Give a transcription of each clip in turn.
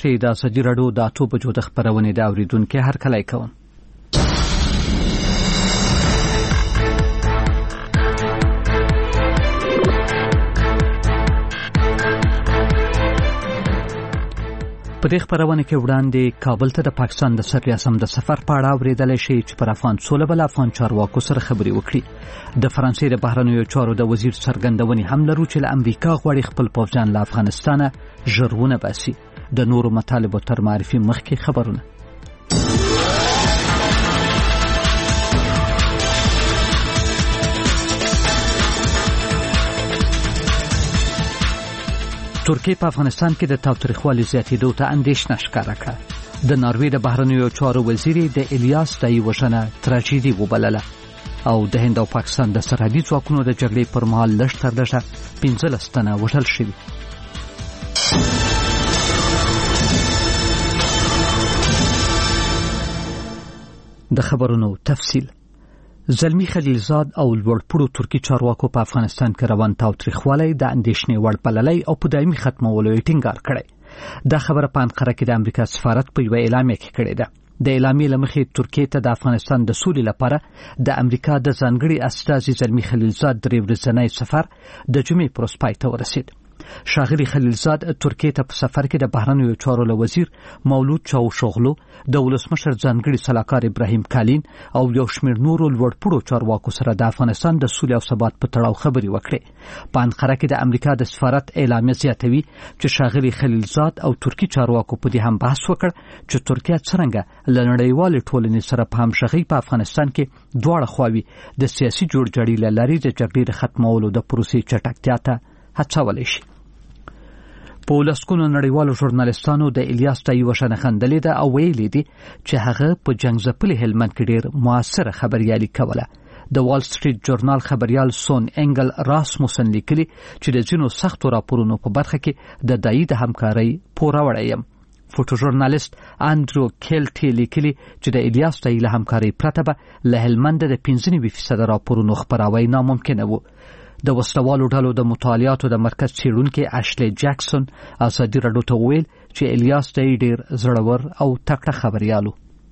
شي د ازادي راډیو د 8 بجو د خبرونې د اوریدونکو هرکلی کوم. په دې خبرونه کې وړاندې کابل ته د پاکستان د صدر اعظم د سفر په اړه اوریدل شي چې پر افغان سوله بل افغان چارواکو سره خبرې وکړي. د فرانسې د بهرنیو چارو د وزیر څرګندونې هم لرو چې له امریکا غواړي خپل پوځیان له افغانستانه ژغورنه باسي. د نورو مطالبو تر معرفي مخکې خبرونه. ترکیه په افغانستان کې د تاوتریخوالي زیاتېدو ته اندېښنه ښکاره کړه. د ناروې د بهرنیو چارو وزیر د الیاس دای وژنه تراژیدي وبلله او د هند او پاکستان د سرحدي ځواکونو د جګړې پر مهال لږ تر لږه 15 تنه وژل شوي. د خبرونو تفصیل. زلمی خلیلزاد او لوړپوړو ترکی چارواکو په افغانستان کې روان تاوتریخوالی د اندېښنې وړ بللی او په دایمي ختمولو یې ټینګار کړی. دا خبره په انقره کې د امریکا سفارت په یوه اعلامیه کې کړې ده. د اعلامیې له مخې ترکیه ته د افغانستان د سولې لپاره د امریکا د ځانګړي استازي زلمی خلیلزاد 3 ورځنی سفر د جمعې پر ورځ پای ته ورسید. ښاغلي خلیلزاد ترکیه ته په سفر کې د بهرنیو چارو له وزیر مولود چاوشوغلو، د ولسمشر ځانګړي سلاکار ابراهیم کالین او یو شمېر نورو لوړپوړو چارواکو سره د افغانستان د سولې او ثبات په تړاو خبرې وکړې. په انقره کې د امریکا د سفارت اعلامیه زیاتوي چې ښاغلي خلیلزاد او ترکی چارواکو په دې هم بحث وکړ چې ترکیه څرنګه له نړیوالې ټولنې سره په همغږۍ په افغانستان کې دواړه خواوې د سیاسي جوړجاړي له لارې د جګړې د ختمولو د پروسې چټکتیا ته هڅولی شي. په لسکونو نړیوالو ژورنالستانو د الیاس دای وژنه خندلې ده او ویلي دي چې هغه په جنگ ځپلي هلمند کې ډېر موثره خبريالي کوله. د وال سټریټ جورنال خبريال سون انګل راسموسن لیکلي چې د ځینو سختو راپورونو په برخه کې د دای د همکارۍ پوره وړی یم. فوټو ژورنالیست اندرو کیلټي لیکلي چې د الیاس دای له همکارۍ پرته به له هلمند د 15% راپورونو خبراوی ناممکنه و. د وسلوالو ډلو د مطالعاتو د مرکز څېړونکي اشلی جاکسون ازادي راډیو ته ویل چې الیاس دای ډېر زړور او تکړه خبريالو.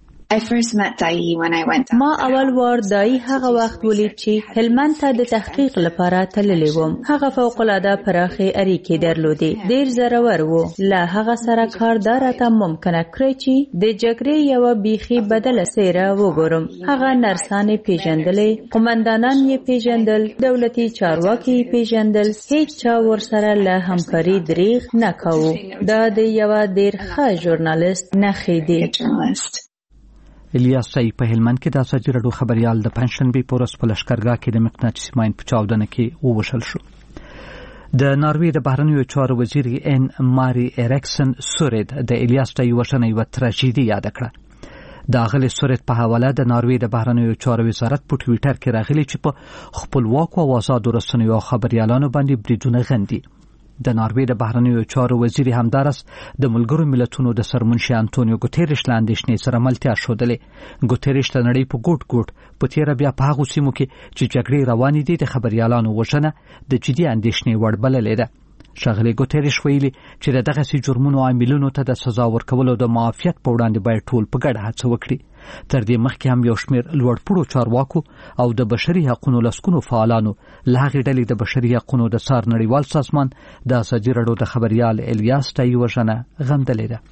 ما اول وار دای هغه وخت ولید چې هلمند ته د تحقیق لپاره تللی وم. هغه فوق العاده پراخه اړیکې درلودې، ډېر زړور و. له هغه سره کار دراته ممکنه کړی چې د جګړې یو بیخي بدله څیره وګورم. هغه نرسانې پیژندلې، قومندانان یې پیژندل، دولتي چارواکي یې پیژندل. هیڅ چا ورسره له همکاري دریغ نه کاوه. دا د یو ډېر ښه ژورنالیست نښې دي. الیاس دای په هلمند کې د ازادي راډیو خبريال د پنځشنبې په ورځ په لښکرګاه کې د مقناطیسي ماین په چاودنه کې ووژل شو. د ناروې د بهرنیو چارو وزیر ان ماري ایرکسن سورید د الیاس دای وژنه یوه تراژیدي یاد کړه. د اغلی سورید په حواله د ناروې د بهرنیو چارو وزارت په ټویټر کې راغلی چې په خپلواکو او آزادو رسنیو او خبريالانو باندې بریدونه غندي. د ناروې د بهرنیو چارو وزیر همدارس د ملګرو ملتونو د سرمنشي انټونیو ګوتریش لاندې شنې سره ملتیا شودلې. ګوتریش د نړۍ په ګوټ ګوټ په تیر بیا په هغه سیمو کې چې جګړې روانې دي د خبريالانو وژنه د جدي اندېښنې وړ بللې ده. ښاغلي ګوتریش ویلي چې دغه سي جرمونو عاملونو ته د سزا ورکولو د معافیت په وړاندې باید ټول په ګډه هڅه وکړي. تر دې مخکې هم یو شمېر لوړپوړو چارواکو او د بشري حقوقو لسکونو فعالانو له هغې ډلې د بشري حقوقو د څار نړیوال سازمان د ازادي راډیو د خبريال الیاس دای وژنه غندلې ده.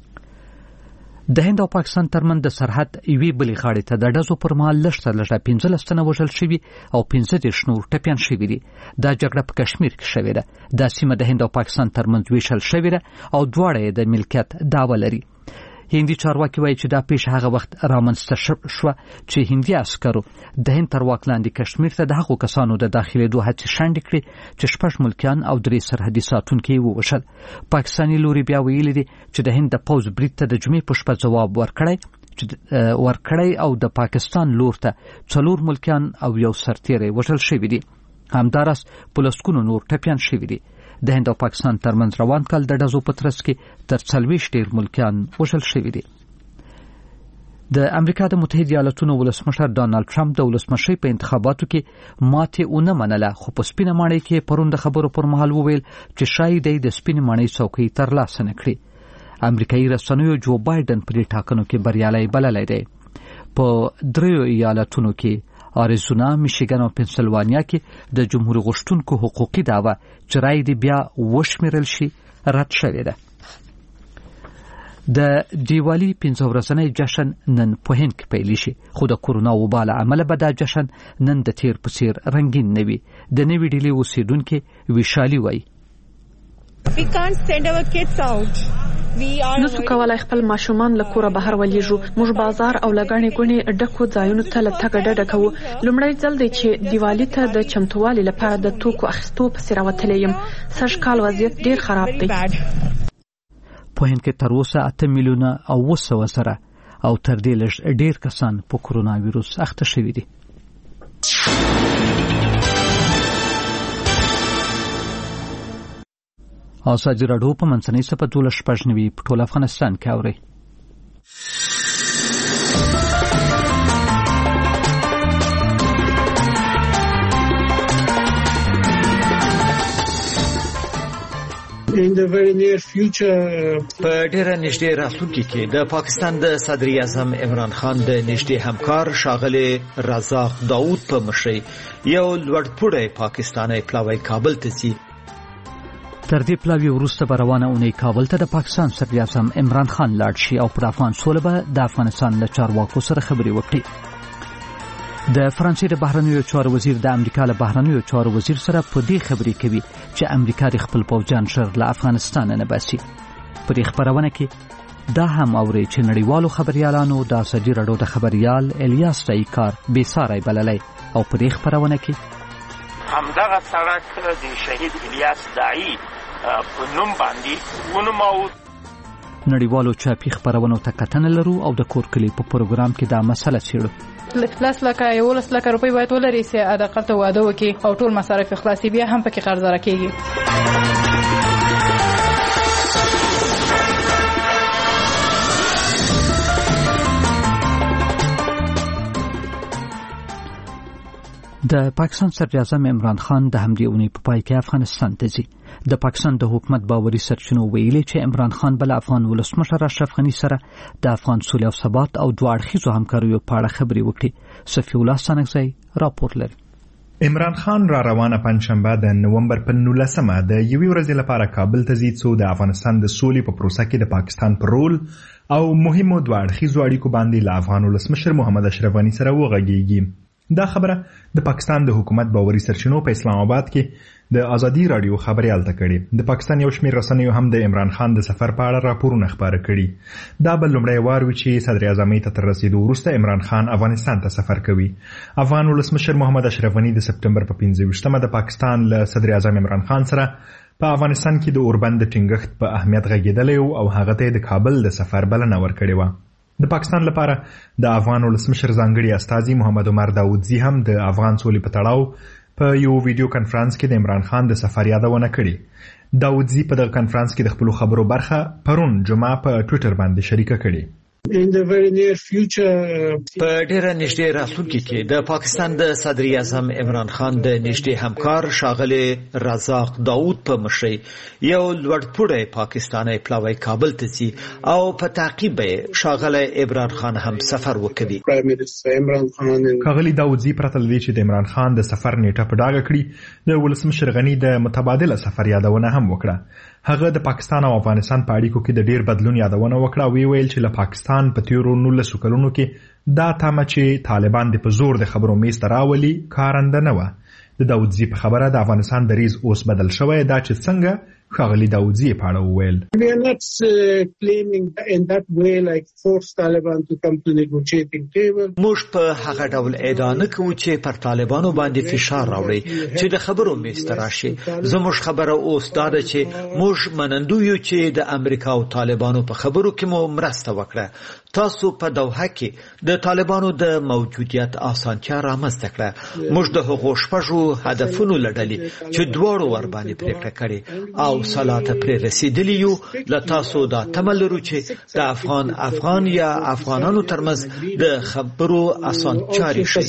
د هند او پاکستان ترمن د سرحد یوې بلې غاړې ته د ډزو پر مهال لږ تر لږه 15 تنه وژل شوي او 15 نور ټپیان شوي دي. دا جګړه په کشمیر کې شوې ده. دا سیمه د هند او پاکستان ترمنځ ویشل شوې ده او دواړه یې د ملکیت دعوه لري. هندي چارواکي وایي چې دا پیښه هغه وخت رامنځته شوه چې هندي عسکرو د هند تر واک لاندې کشمیر ته د هغو کسانو د داخلېدو هڅې شنډې کړې چې 6 ملکیان او 3 سرحدي ساتونکي یې ووژل. پاکستاني لوري بیا ویلي دي چې د هند د پوځ برید ته د جمعې په شپه ځواب ورکړی او د پاکستان لور ته 4 ملکیان او یو سرتیری وژل شوي دي. همدارس په لسکونو نور ټپیان شوي دي. د هند او پاکستان ترمنځ روان کال د ډزو په ترڅ کې تر 40 ډیر ملکیان وژل شوي دي. د امریکا د متحده ایالاتونو ولسمشر ډانلډ ټرمپ د ولسمشۍ په انتخاباتو کې ماتې ونه منله، خو په سپینه ماڼۍ کې پرون د خبرو پر مهال وویل چې شاید د سپینه ماڼۍ څوکۍ ترلاسه نه کړي. امریکایي رسنیو جو بایدن پر ټاکنو کې بریالي بللی دی. په 3 ایالتونو کې اریزونا، میشیګن او پنسلوانیا کې د جمهور غوښتونکو حقوقي دعوه چې رای دی بیا وشمیرل شي رد شوې ده. د دیوالی 15 ورځنی جشن نن په هند کې پیل شي، خو د کورونا وبا له امله به دا جشن نن د تیر په څیر رنگین نه وي. د نوې ډیلي اوسیدونکو ویشالي وایي We can't send our kids out. نسو کولای خپل ماشومان له کوره بهر ولېږو. موږ بازار او لګڼې ګونې ډکو ځایونو ته له تګ ډډه کوو. لومړی ځل دی چې دیوالی ته د چمتووالي لپاره د توکو اخیستو پسې راوتلی یم. سږ کال وضعیت ډېر خراب دی. په هند کې تر اوسه 8 میلیونه او 200 سره او تر دې لږ ډېر کسان په کورونا وایروس اخته شوي دي. ازادي راډیو په منځنۍ صفحه 12 په ټول افغانستان کې اوري. In the very near future په ډیره نږدې راتلونکي کې د پاکستان د صدر اعظم عمران خان د نږدې همکار ښاغلی رزاق داود په مشرۍ یو لوړپوړی پاکستانی پلاوی کابل ته ځي. تر دې پلاوی وروسته به روانه اونۍ کابل ته د پاکستان صدر اعظم عمران خان لاړ شي او پر افغان سوله به د افغانستان له چارواکو سره خبرې وکړي. د فرانسې د بهرنیو چارو وزیر د امریکا له بهرنیو چارو وزیر سره په دې خبرې کوي چې امریکا د خپل پوځیان ژر له افغانستان نه باسي. په دې خبرونه کې دا هم اوري چې نړیوالو خبريالانو د ازادي راډیو د خبريال الیاس دایکار بې ساری بللی او په دې خبرونه کې همدغه سړک د شهید الیاس داعی په نوم باندې ونومول. نړیوالو چاپی خبرونو ته کتنه لرو او د کور کلی په پروګرام کې دا مسله څیړو. 11 لکه روپۍ باید ولري چې ادقل ته واده وکړي او ټول مصارف خلاصي، بیا هم پکې قرض راکېږي. د پاکستان صدر اعظم عمران خان د همدې اونۍ په پای کې افغانستان ته ځي. د پاکستان د حکومت باوري سرچینو ویلي چې عمران خان بل افغان ولسمشر اشرف غني سره د افغان سولې او ثبات او دوه اړخیزو همکاریو په اړه خبرې وکړي. صفي الله سانګزی راپور لري. عمران خان را روانه پنځشنبه د نومبر په 19مه د یوې ورځې لپاره کابل ته ځي څو د افغانستان د سولې په پروسه کې د پاکستان پر رول او مهمو دوه اړخیزو اړیکو باندې له افغان ولسمشر محمد اشرف غني سره وغږیږي. دا خبره د پاکستان د حکومت باوري سرچینو په اسلام آباد کې د ازادي راډیو خبريال ته کړي. د پاکستان یو شمېر رسنیو هم د عمران خان د سفر په اړه راپورونه خبره کړي. دا بل لومړی وار و چې صدر اعظم ته تر رسیدو وروسته عمران خان افغانستان ته سفر کوي. افغان ولسمشر محمد اشرف غني د سپټمبر په 15مه د پاکستان له صدر اعظم عمران خان سره په افغانستان کې د اوربند ټینګښت په اهمیت غږیدلی او هغه ته د کابل د سفر بلنه ورکړې و. د پاکستان لپاره د افغان ولسمشر ځانګړي استازي محمد عمر داودزي هم د افغان سولې په تړاو په یو ویډیو کانفرنس کې د عمران خان د سفر یادونه کړې. داودزي په دغه کانفرنس کې د خپل خبرو برخه پرون جمعه په ټوئیټر باندې شریکه کړې. In the very near future په ډیره نږدې راتلونکي کې د پاکستان د صدر اعظم عمران خان د نږدې همکار ښاغلی رزاق داود په مشرۍ یو لوړپوړی پاکستانی پلاوی کابل ته ځي او په تعقیب یې ښاغلی عمران خان هم سفر وکوي. ښاغلي داودزي پرته له دې چې د عمران خان د سفر نیټه په ډاګه کړي د ولسمشر غني د متبادله سفر یادونه هم وکړه. هغه د پاکستان او افغانستان په اړیکو کې د ډیر بدلون یادونه وکړه او ویل چې له پاکستان په تیرو 19 کلونو کې دا تمه چې طالبان د په زور د خبرو میز ته راولي کارنده نه و. د داودزي په خبره د افغانستان دریځ اوس بدل شوی دا چې څنګه ښاغلي داودزي په اړه وویل. We are not claiming in that way like force Taliban to come to negotiating table. موږ په هغه ډول ادعا نه کوو چې پر طالبانو باندې فشار راوړي چې د خبرو میز ته راشي. زموږ خبره اوس دا ده چې موږ منندوی یو چې د امریکا او طالبانو په خبرو کې مو مرسته وکړه. تاسو په دوحه کې د طالبانو د موجودیت اسانتیا رامنځته کړه. موږ د هغو شپږو هدفونو لړلې چې دواړو ور باندې پریکړه کړې او صلاته پرې رسیدلی یو. له تاسو دا تملرو چې د افغان یا افغانانو ترمنځ د خبرو اسانتیا شي.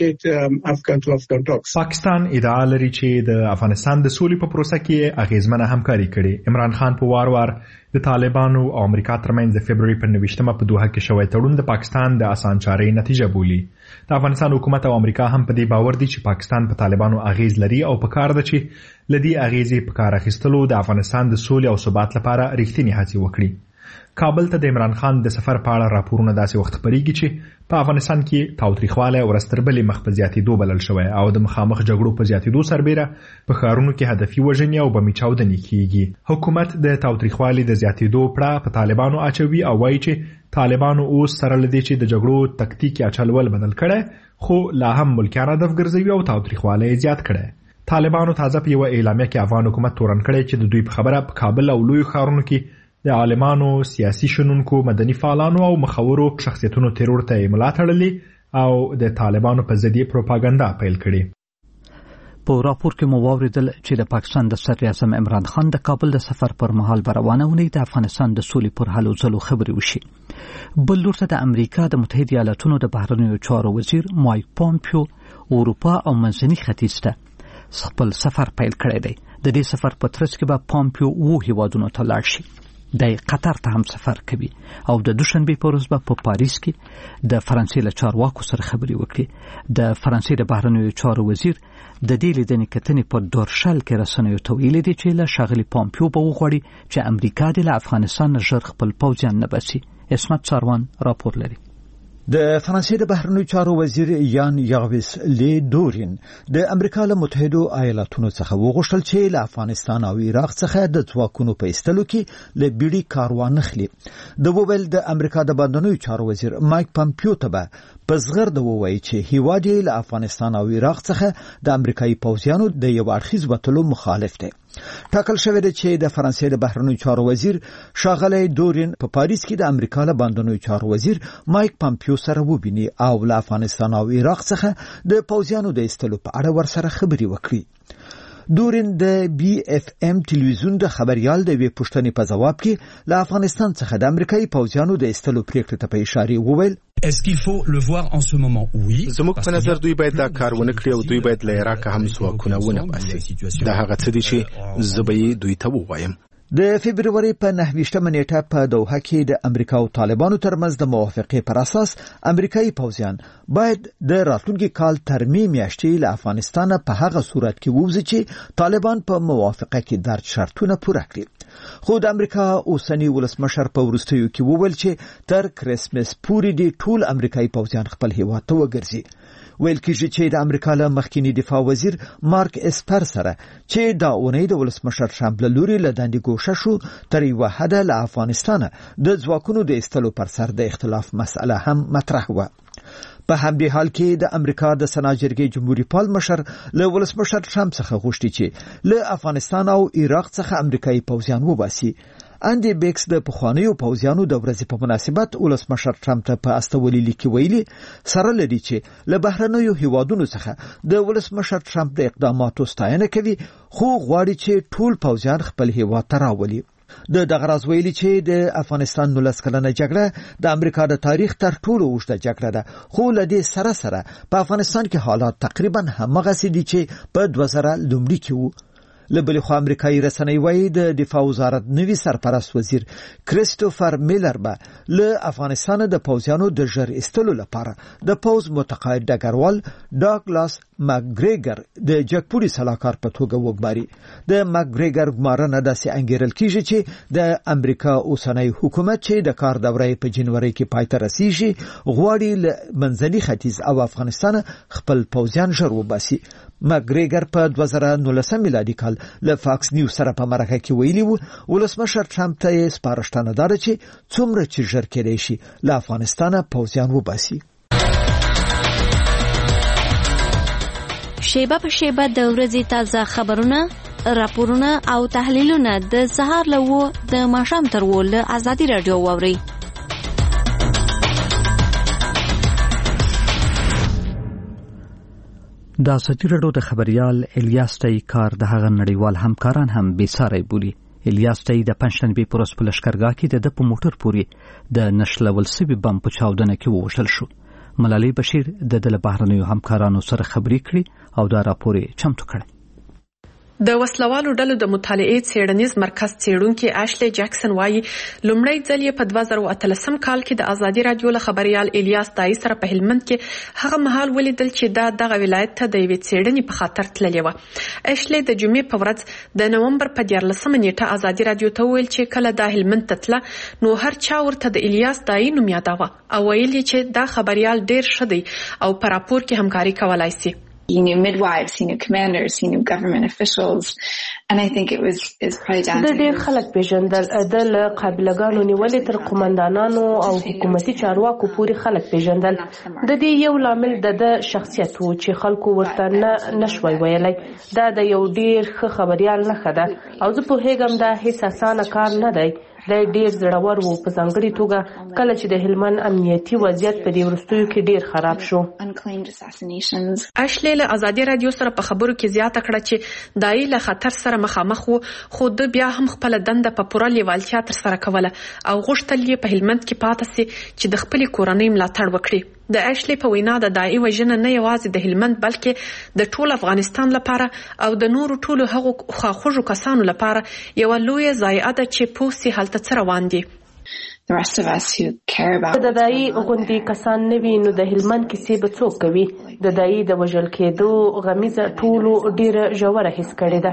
پاکستان ادعا لري چې د افغانستان د سولې په پروسه کې اغیزمنه همکاري کړي. عمران خان په وار د طالبانو او امریکا ترمنځ د فبرवरी په 29مه په دوحه کې شوی تړون د پاکستان د اسانچارۍ نتیجه بولی. د افغانستان حکومت او امریکا هم په دې باور دي چې پاکستان په طالبانو اغیز لري او په کار ده چې لدی اغیزې په کار اخیستلو د افغانستان د سولې او ثبات لپاره رښتینی هڅې وکړي. کابل ته د عمران خان د سفر په اړه راپورونه داسې وخت خپرېږي چې په افغانستان کې تاوتریخوالی ورستربلې مخ په زیاتېدو بلل شوی او د مخامخ جګړو په زیاتېدو سربیره په ښارونو کې هدفي وژنې او بمي چاودنې کیږي. حکومت د تاوتریخوالي د زیاتېدو پړه په طالبانو اچوي او وایي چې طالبانو اوس سره لدی چې د جګړو تکتیکي اچلول بدل کړي خو لا هم ملکیان هدف ګرځوي او تاوتریخوالی زیات کړي. طالبانو تازه په یو اعلامیه کې افغان حکومت تورن کړی چې د دوی په خبره په کابل او لوی ښارونو کې د عالمانو، سیاسي شنونکو، مدني فعالانو او مخورو شخصیتونو ترور ته ملا تړلې او د طالبانو په ضد پروپاګاندا پیل کړي. په راپور کې مو واوریدل چې د پاکستان د صدر اعظم عمران خان د کابل د سفر پر مهال روانه ونی د افغانستان د سولې پر حل او ځلو خبرې وشي. بل لور ته د امریکا د متحده ایالاتونو د بهرنیو چارو وزیر مایک پامپیو اروپا او منځني ختیځ ته خپل سفر پیل کړی دی. د دې سفر په ترڅ کې به پامپیو وو هیوادونو ته لاړ شي. د قطر ته هم سفر کوي او د دوشنبه په ورځ به په پاریس کې د فرانسې له چارواکو سره خبرې وکړي. د فرانسې د بهرنیو چارو وزیر د دې لیدنې کتنې په دورشل کې رسنیو ته ویلي دي چې له ښاغلي پامپیو به وغواړي چې امریکا د افغانستان ژر خپل پوځیان نه باسي. اسمت چاروان راپور لري. د فرانسې د بهرنیو چارو وزیر یان یاویس لی دورین د امریکا له متحده ایالاتونو څخه وغوښتل چې له افغانستان او عراق څخه د ځواکونو په ایستلو کې له بیړۍ کار وانخلي. د وویل د امریکا د بهرنیو چارو وزیر مایک پامپیو ته به په زغرده ووایي چې هیواد یې له افغانستان او عراق څخه د امریکایي پوځیانو د یو اړخیز وتلو مخالف دی. ټاکل شوی دی چې د فرانسې د بهرنیو چارو وزیر ښاغلی دورین په پاریس کې د امریکا له بهرنیو چارو وزیر مایک پامپیو سره وبیني او له افغانستان او عراق څخه د پوځیانو د ایستلو په اړه ورسره خبرې وکړي. دورین د بی اف ام ټلویزیون د خبريال د وی پوښتنې په جواب کې له افغانستان څخه د امریکایي پوځیانو د ایستلو پریکړې ته په اشاره وویل زموږ په نظر دوی باید دا کار ونه کړي او دوی باید له عراق هم ځواکونه ونه باسي. دا هغه څه دي چې زه به دوی ته ووایم. د فبرवरी په 9مه نیټه په دوحه کې د امریکا او طالبانو ترمنځ د موافقې پر اساس امریکایي پوځیان باید د راتلونکي کال تر میاشتې له افغانستان په هغه صورت کې ووځي چې طالبان په موافقه کې درج شرطونه پوره کړي. خو د امریکا اوسنی ولسمشر په وروستیو کې وویل چې تر کرسمس پورې د ټول امریکایي پوځیان خپل هیواد ته وګرځي. ویل کېږي چې د امریکا له مخکینی دفاع وزیر مارک اسپر سره چې دا اونۍ د ولسمشر ټرمپ له لوري له دندې ګوښه شو تر یوه حده له افغانستان د ځواکونو د ایستلو پر سر د اختلاف مسأله هم مطرح وه. په همدې حال کې د امریکا د سنا جرګې جمهوریت پال مشر له ولسمشر ټرمپ څخه غوښتي چې له افغانستان او عراق څخه امریکایي پوځیان وباسي. اندی بیکس د پخوانیو پوځیانو د ورځې په مناسبت ولسمشر ټرمپ ته په استولي لیک ویلي سره لري چې له بهرنیو هیوادونو څخه د ولسمشر ټرمپ د اقداماتو ستاینه کوي خو غواړي چې ټول پوځیان خپل هیواد ته راولي. د دغه راز ویلي چې د افغانستان 19 کلنه جګړه د امریکا د تاریخ تر ټولو اوږده جګړه ده خو له دې سره سره په افغانستان کې حالات تقریبا همغسې دي چې په 2000 لومړي کې وو. لبل خو امریکایي رسنۍ وایي د دفاع وزارت نوی سرپرست وزیر کریستوفر میلر به له افغانستان د پوځیانو د ژر ایستلو لپاره د پوځ متقاعد ډګروال ډاګلاس ماګریګر د جګپوري سلاکار په توګه وګماري. د ماګریګر ګمارنه داسې انګیرل کیږي چې د امریکا اوسنی حکومت چې د کار دوره په جنوري کې پای ته رسیږي غواړي له منځني ختیځ او افغانستان خپل پوځیان ژر وباسي. ماګریګر په 2019 میلادي کال له فاکس نیوز سره په مرکه کې ویلي وو ولسمشر ټرمپ ته سپارښتنه ده چې څومره چې ژر کېدای شي له افغانستان پوځیان وباسي. شیبه په شیبه د ورځې تازه خبرونه، راپورونه او تحلیلونه د سهار له د ماښام تر له آزادي رادیو واوري. د ازادي رادیو د خبريال الیاس تای کار د هغه نړیوال همکاران هم بیساری بولی. الیاس تای د پنځشنبه پر ورځ په لشکرګاه کې د موټر پوري د نشلول سوي بم په چاودنه کې ووژل شو. ملالۍ بشیر د بهرنیو همکارانو سره خبرې کړې او دا راپور چمتو کړ. د وسلوالو ډلو د مطالعې څېړنیز مرکز څېړونکي اشلی جکسن وایي لومړی ځل یې په 2013 کال کې د ازادي رادیو له خبريال الیاس دای سره په هلمند کې هغه مهال ولیدل چې دغه ولایت ته د یوې څېړنې په خاطر تللی و. اشلی د جمعې په ورځ د نومبر په 14 نیټه ازادي رادیو ته ویل چې کله د هلمند ته تله نو هر چا ورته د الیاس دای نوم یاداوه او ویل چې دا خبريال ډیر ښه دی او په راپور کې همکاري کولای شي. He knew midwives, he knew commanders, he knew government officials, and I think it is probably down to د ډېر خلک پیژندل د قابلګانو نیولې تر قومندانانو او حکومتي چارواکو پورې خلک پیژندل. د دې یو لامل د شخصیت و چې خلکو ورته نشوي ویلای دا د یو ډېر ښه خبريال نښه ده او زه پوهېږم دا هیڅ اسانه کار نه دی. دا ډیر زړور وو په ځانګړي توګه کله چې د هلمند امنیتي وضعیت په دې وروستیو کې ډیر خراب شو. اشلی له ازادي رادیو سره په خبرو کې زیاته کړه چې دای له خطر سره مخامخ وو خو د بیا هم خپل دنده په پوره لیوالتیا تر سره کوله او غوښتل یې په هلمند کې پاتې سي چې د خپل کورنۍ ملاتړ وکړي. د اشلی په وینا د دای وژنه نه یوازې د هلمند بلکې د ټول افغانستان لپاره او د نورو ټولو هغو خواخوږو کسانو لپاره یو لوی ضایعه ده چې پوسي هلته څه روان دي. د دای غوندي کسان نه وي نو د هلمند کیسې به څوک کوي. د دای د وژل کېدو غمیزه ټولو ډیره ژوره حس کړې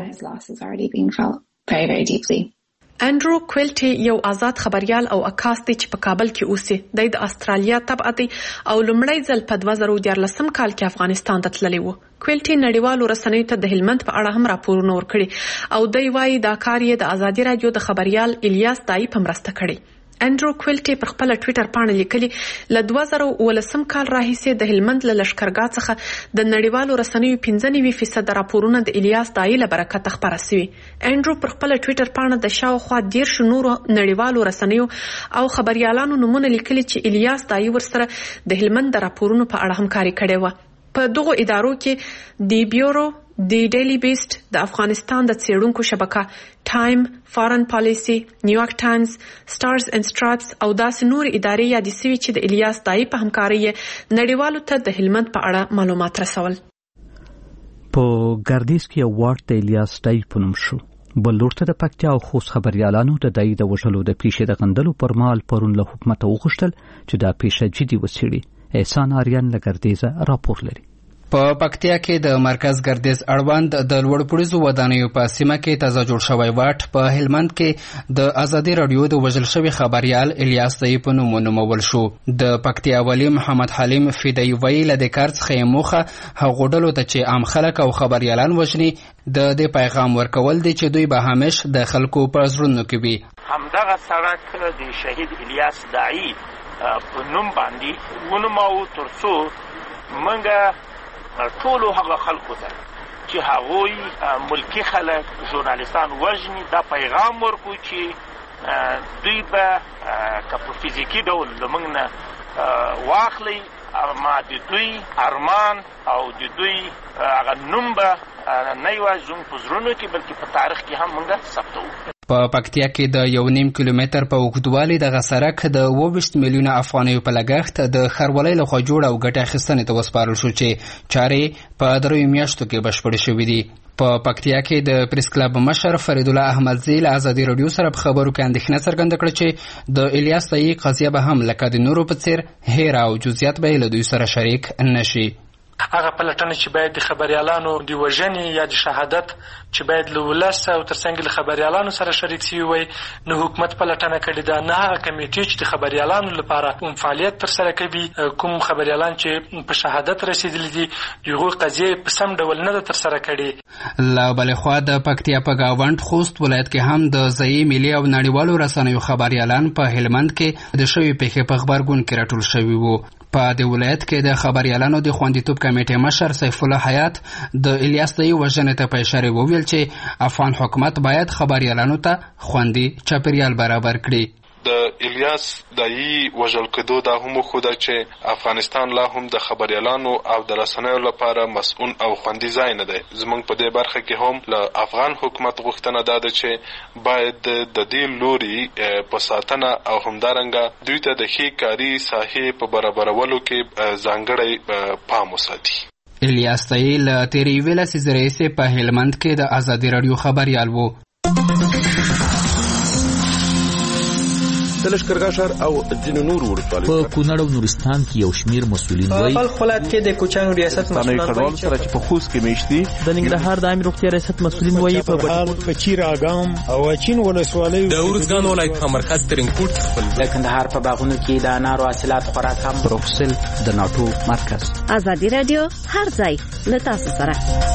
ده. انډرو کویلټي یو آزاد خبريال او عکاس دی چې په کابل کې اوسي. د استرالیا تبع دی او لومړی ځل په 2014 کال کې افغانستان ته تللی و. کویلټي نړیوالو رسنیو ته د هلمند په اړه هم راپورونه ورکړي او دی وايي دا کار یې د ازادي رادیو د خبريال الیاس دای په مرسته کړی. انډرو کویلټي پر خپل ټوئیټر باندې لیکلي له 2019 کال راهیسې د هلمند له لشکرګاه څخه د نړیوالو رسنیو 95% راپورونه د الیاس دای له برکته خپاره شوي. انډرو پر خپل ټوئیټر باندې د شاوخوا 10 نورو نړیوالو رسنیو او خبريالانو نمونه لیکلي چې الیاس دای ورسره د هلمند د راپورونو په اړه همکاري کړې و. په دغه ادارو کې د بیورو د ډیلی بیسټ د افغانستان د څېړونکو شبکه ټایم، فارن پالیسي، نیویارک ټایمز، سټارز اینڈ سټرایپس او داسې نور ادارې یادې شوي چې د الیاس دای په همکارۍ نړیوالو ته د هلمند په اړه معلومات رسول. په ګردیز کې یو وارډ د الیاس دای په نوم شو. بل لور ته د پکتیا او خوست خبريالانو د دای د وژلو د پیښې د غندلو پر مهال پرون له حکومت وغوښتل چې دا پیښه جدي وڅېړي. احسان آریان له ګردیزه راپور لري. په پکتیا کې د مرکز ګردیز اړوند د لوړپوړیزو ودانیو په سیمه کې تازه جوړ شوی واټ په هلمند کې د ازادي رادیو د وژل شوي خبريال الیاس دای په نوم ونومول شو. د پکتیا والی محمد حلیم فدایی ویلي له د کار څخه یې موخه هغو ډلو ته چې عام خلک او خبريالان وژني د دې پیغام ورکول دی چې دوی به همیش د خلکو په زړونو کې وي. همدغه سړک د شهید الیاس دای په نوم باندې ونومو ترڅو موږ ټولو هغه خلکو ته چې هغوی ملکی خلک ژورنالیستان وژني دا پیغام ورکو چې دوی به که په فزیکي ډول له موږ نه واخلي اما د دوی ارمان او د دوی هغه نوم به نه یوازې زموږ په زړونو کې بلکې په تاریخ کې هم موږ ثبتوو. په پکتیا کې د 1.5 کیلومتر په اوږدوالي دغه سړک د 22 میلیونه افغانیو په لګښت د ښاروالۍ لخوا جوړ او ګټه اخیستنې ته وسپارل شو چې چارې په 3 میاشتو کې بشپړې شوې دي. په پکتیا کې د پریس کلب مشر فرید الله احمدزی له ازادي رادیو سره په خبرو کې اندېښنه څرګنده کړه چې د الیاس دای قضیه به هم لکه د نورو په څیر هیر او جزئیات به له دوی سره شریک نشي. هغه پلټنه چې باید د خبريالانو د وژنې یا د شهادت چې باید له ولس او ترڅنګ له خبريالانو سره شریک شي وي نو حکومت پلټنه کړې ده. نه هغه کمیټې چې د خبريالانو لپاره فعالیت تر سره کوي کوم خبريالان چې په شهادت رسیدلي دي یغه قضیه په سم ډول نه تر سره کړي. لا بلخوا د پکتیا په گاوند خوست ولایت کې هم د ځایي ملي او نړیوالو رسنیو خبريالان په هلمند کې د شوی پیښې په خبرګون کې راټول شوي وو. په دې ولایت کې د خبريالانو د خوندیتوب کمیټې مشر سیف الله حیات د الیاس دای وژنې ته په اشاره وویل چې افغان حکومت باید خبريالانو ته خوندي چاپیریال برابر کړي. د الیاس دای وژل کېدو دا هم خو ده چې افغانستان لا هم د خبريالانو او د رسنیو لپاره مسؤل او خوندي ځای نه دی. زموږ په دې برخه کې هم له افغان حکومت غوښتنه ده چې باید د دې لوري په ساتنه او همدارنګه دوی ته د ښې کاري ساحې په برابرولو کې ځانګړی پام وساتي. الیاس طایی له تیرې یوې لسیزې راهیسې په هلمند کې د ازادي راډیو خبریال و. د لښکرګاه ښار او ځینو نورو ولسوالیو په کونړ او نورستان کې یو شمیر مسؤلین وایي په خپل ولایت کې د کوچانو ریاست مسؤلین وایي سره چې په خوست کې میشتي د ننګرهار د عامه روغتیا ریاست مسؤلین وایي په چیر اګام او چین ولسوالیو د ورزګان ولایت مرکز ترنګپورت خپل د کندهار په باغونو کې د انارو حاصلات خورا کم. بروکسل د ناټو مرکز. ازادي رادیو هر ځای له تاسو سره.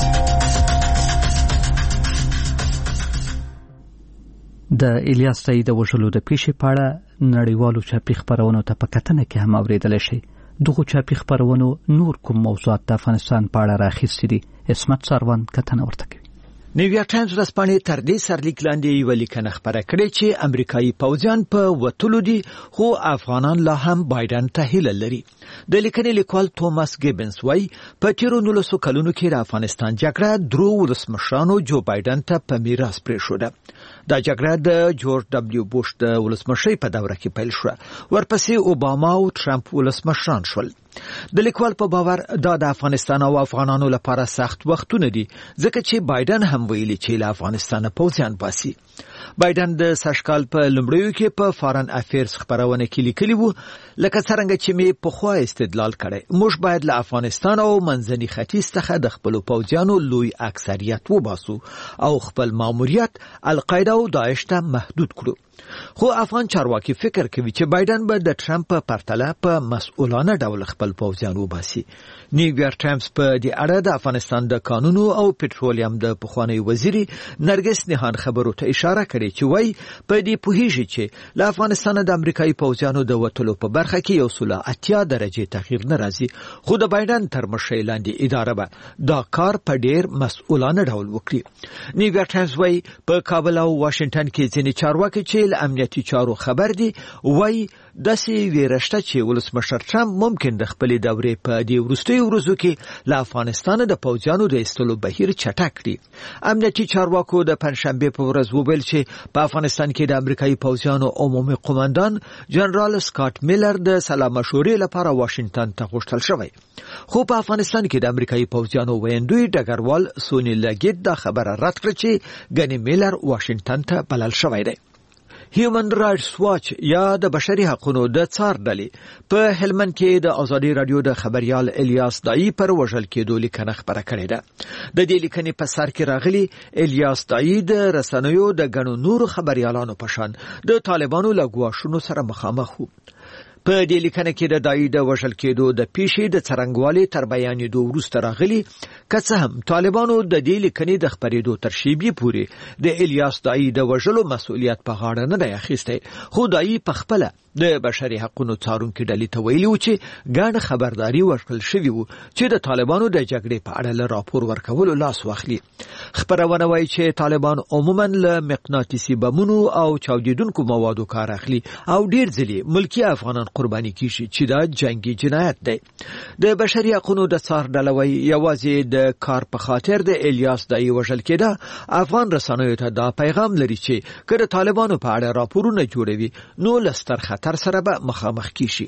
د الیاس طایی د وژلو د پیښې په اړه نړیوالو چاپي خبرونو ته په کتنه کې هم اوریدل شي. دغه چاپي خبرونو نور کوم موضوعات د افغانستان په اړه راخیستي دي. اسمت سروان کتنه ورته کوي. نیویارک ټایمز ورځپاڼې تر دې سرلیک لاندې یو لیکنه خبره کړې چې امریکایي پوځیان په وتلو دي خو افغانان لا هم بایدن ته هیله لري. د لیکنې لیکوال توماس ګیبنز وايي په تیرو 19 کلونو کې د افغانستان جګړه درو ولسمشرانو جو بایدن ته په میراث پرېښوده. دا جګړه د جورج دبلیو بوش د ولسمشۍ په دوره کې پیل شوه. ورپسې اوباما او ټرمپ ولسمشران شول. د لیکوال په باور دا د افغانستان او افغانانو لپاره سخت وختونه دي ځکه چې بایدن هم ویلي چې له افغانستان پوځیان باسي. بایدن د سږکال په لومړیو کې په فارن افیرز خبرونه کې لیکلي وو لکه څنګه چې می په خوا استدلال کړي موږ باید له افغانستان او منځني ختیځ څخه د خپل پوځیانو لوی اکثریت وباسو او خپل ماموریت القاعده او داعش ته محدود کړو. خو افغان چارواکي فکر کوي چې بایدن به د ټرمپ په پرتله په مسؤلانه ډول خپل پوځیان وباسي. نیویارک ټایمز په دې اړه د افغانستان د قانونو او پټرولیم د پخوانی وزیر نرګس نهان خبرو ته اشاره کړې چې وایي په دې پوهیږي چې له افغانستان د امریکایي پوځیانو د وټلو په برخه کې 180 درجه تغییر نه راځي. خو د بایدن تر مشرۍ لاندې اداره به دا کار په ډیر مسؤلانه ډول وکړي. نیویارک ټایمز وایي په کابل او واشنگټن کې ځینې چارواکي چې امنیتي چارو خبر دي وایي داسې ویرشته چې ولسمشر ټرمپ ممکن د خپل دورې په دې وروستیو ورځو کې له افغانستان د پوځیانو د ایستلو بهیر چټک کړي. امنیتي چارواکو د پنځشنبه په ورځ وویل چې په افغانستان کې د امریکایي پوځیانو عمومي قوماندان جنرال سکاټ میلر د سلام مشورې لپاره واشنگټن ته غوښتل شوی. خو په افغانستان کې د امریکایي پوځیانو ویندوی ډګروال سونی لګیت دا خبره رد کړه چې ګنې میلر واشنگټن ته بلل شوی دی. هیومن رائټس واچ یا د بشري حقوقو د څار ډلې په هلمند کې د ازادي رادیو د خبريال الیاس طایی پر وژل کېدو لیکنه خبره کړې ده. د دې لیکنې په سر کې راغلي الیاس طایی د رسنیو د غنو نور خبريالانو په شان د طالبانو له ګواښونو سره مخامخ وو. په دې لیکنه کې د دای د وژل کېدو د پیښې د څرنګوالي تر بیانېدو وروسته راغلي که څه هم طالبانو د دې لیکنې د خبرېدو تر شیبې پورې د الیاس دای د وژلو مسؤلیت په غاړه نه دی اخیستی. خو دای په خپل د بشري حقوقو څارونکو ډلې ته ویلي و چې ګڼ خبرداري ورکړل شوی و چې د طالبانو د جګړې په اړه راپور ورکولو لاس واخلي. خبرونه وایي چې طالبان عموما له مقناطیسي بمونو او چاودیدونکو موادو کار اخلي او ډیر ځلې ملکی افغانان قرباني کیږي چې دا جنگي جنایت دی. د بشري حقوقو د څار ډله وایي یوازې د کار په خاطر د الیاس دای وژل کېده. افغان رسنیو ته دا پیغام لري چې کله طالبانو په اړه راپورونه جوړوي نو لستر خطر سره به مخامخ کیږي.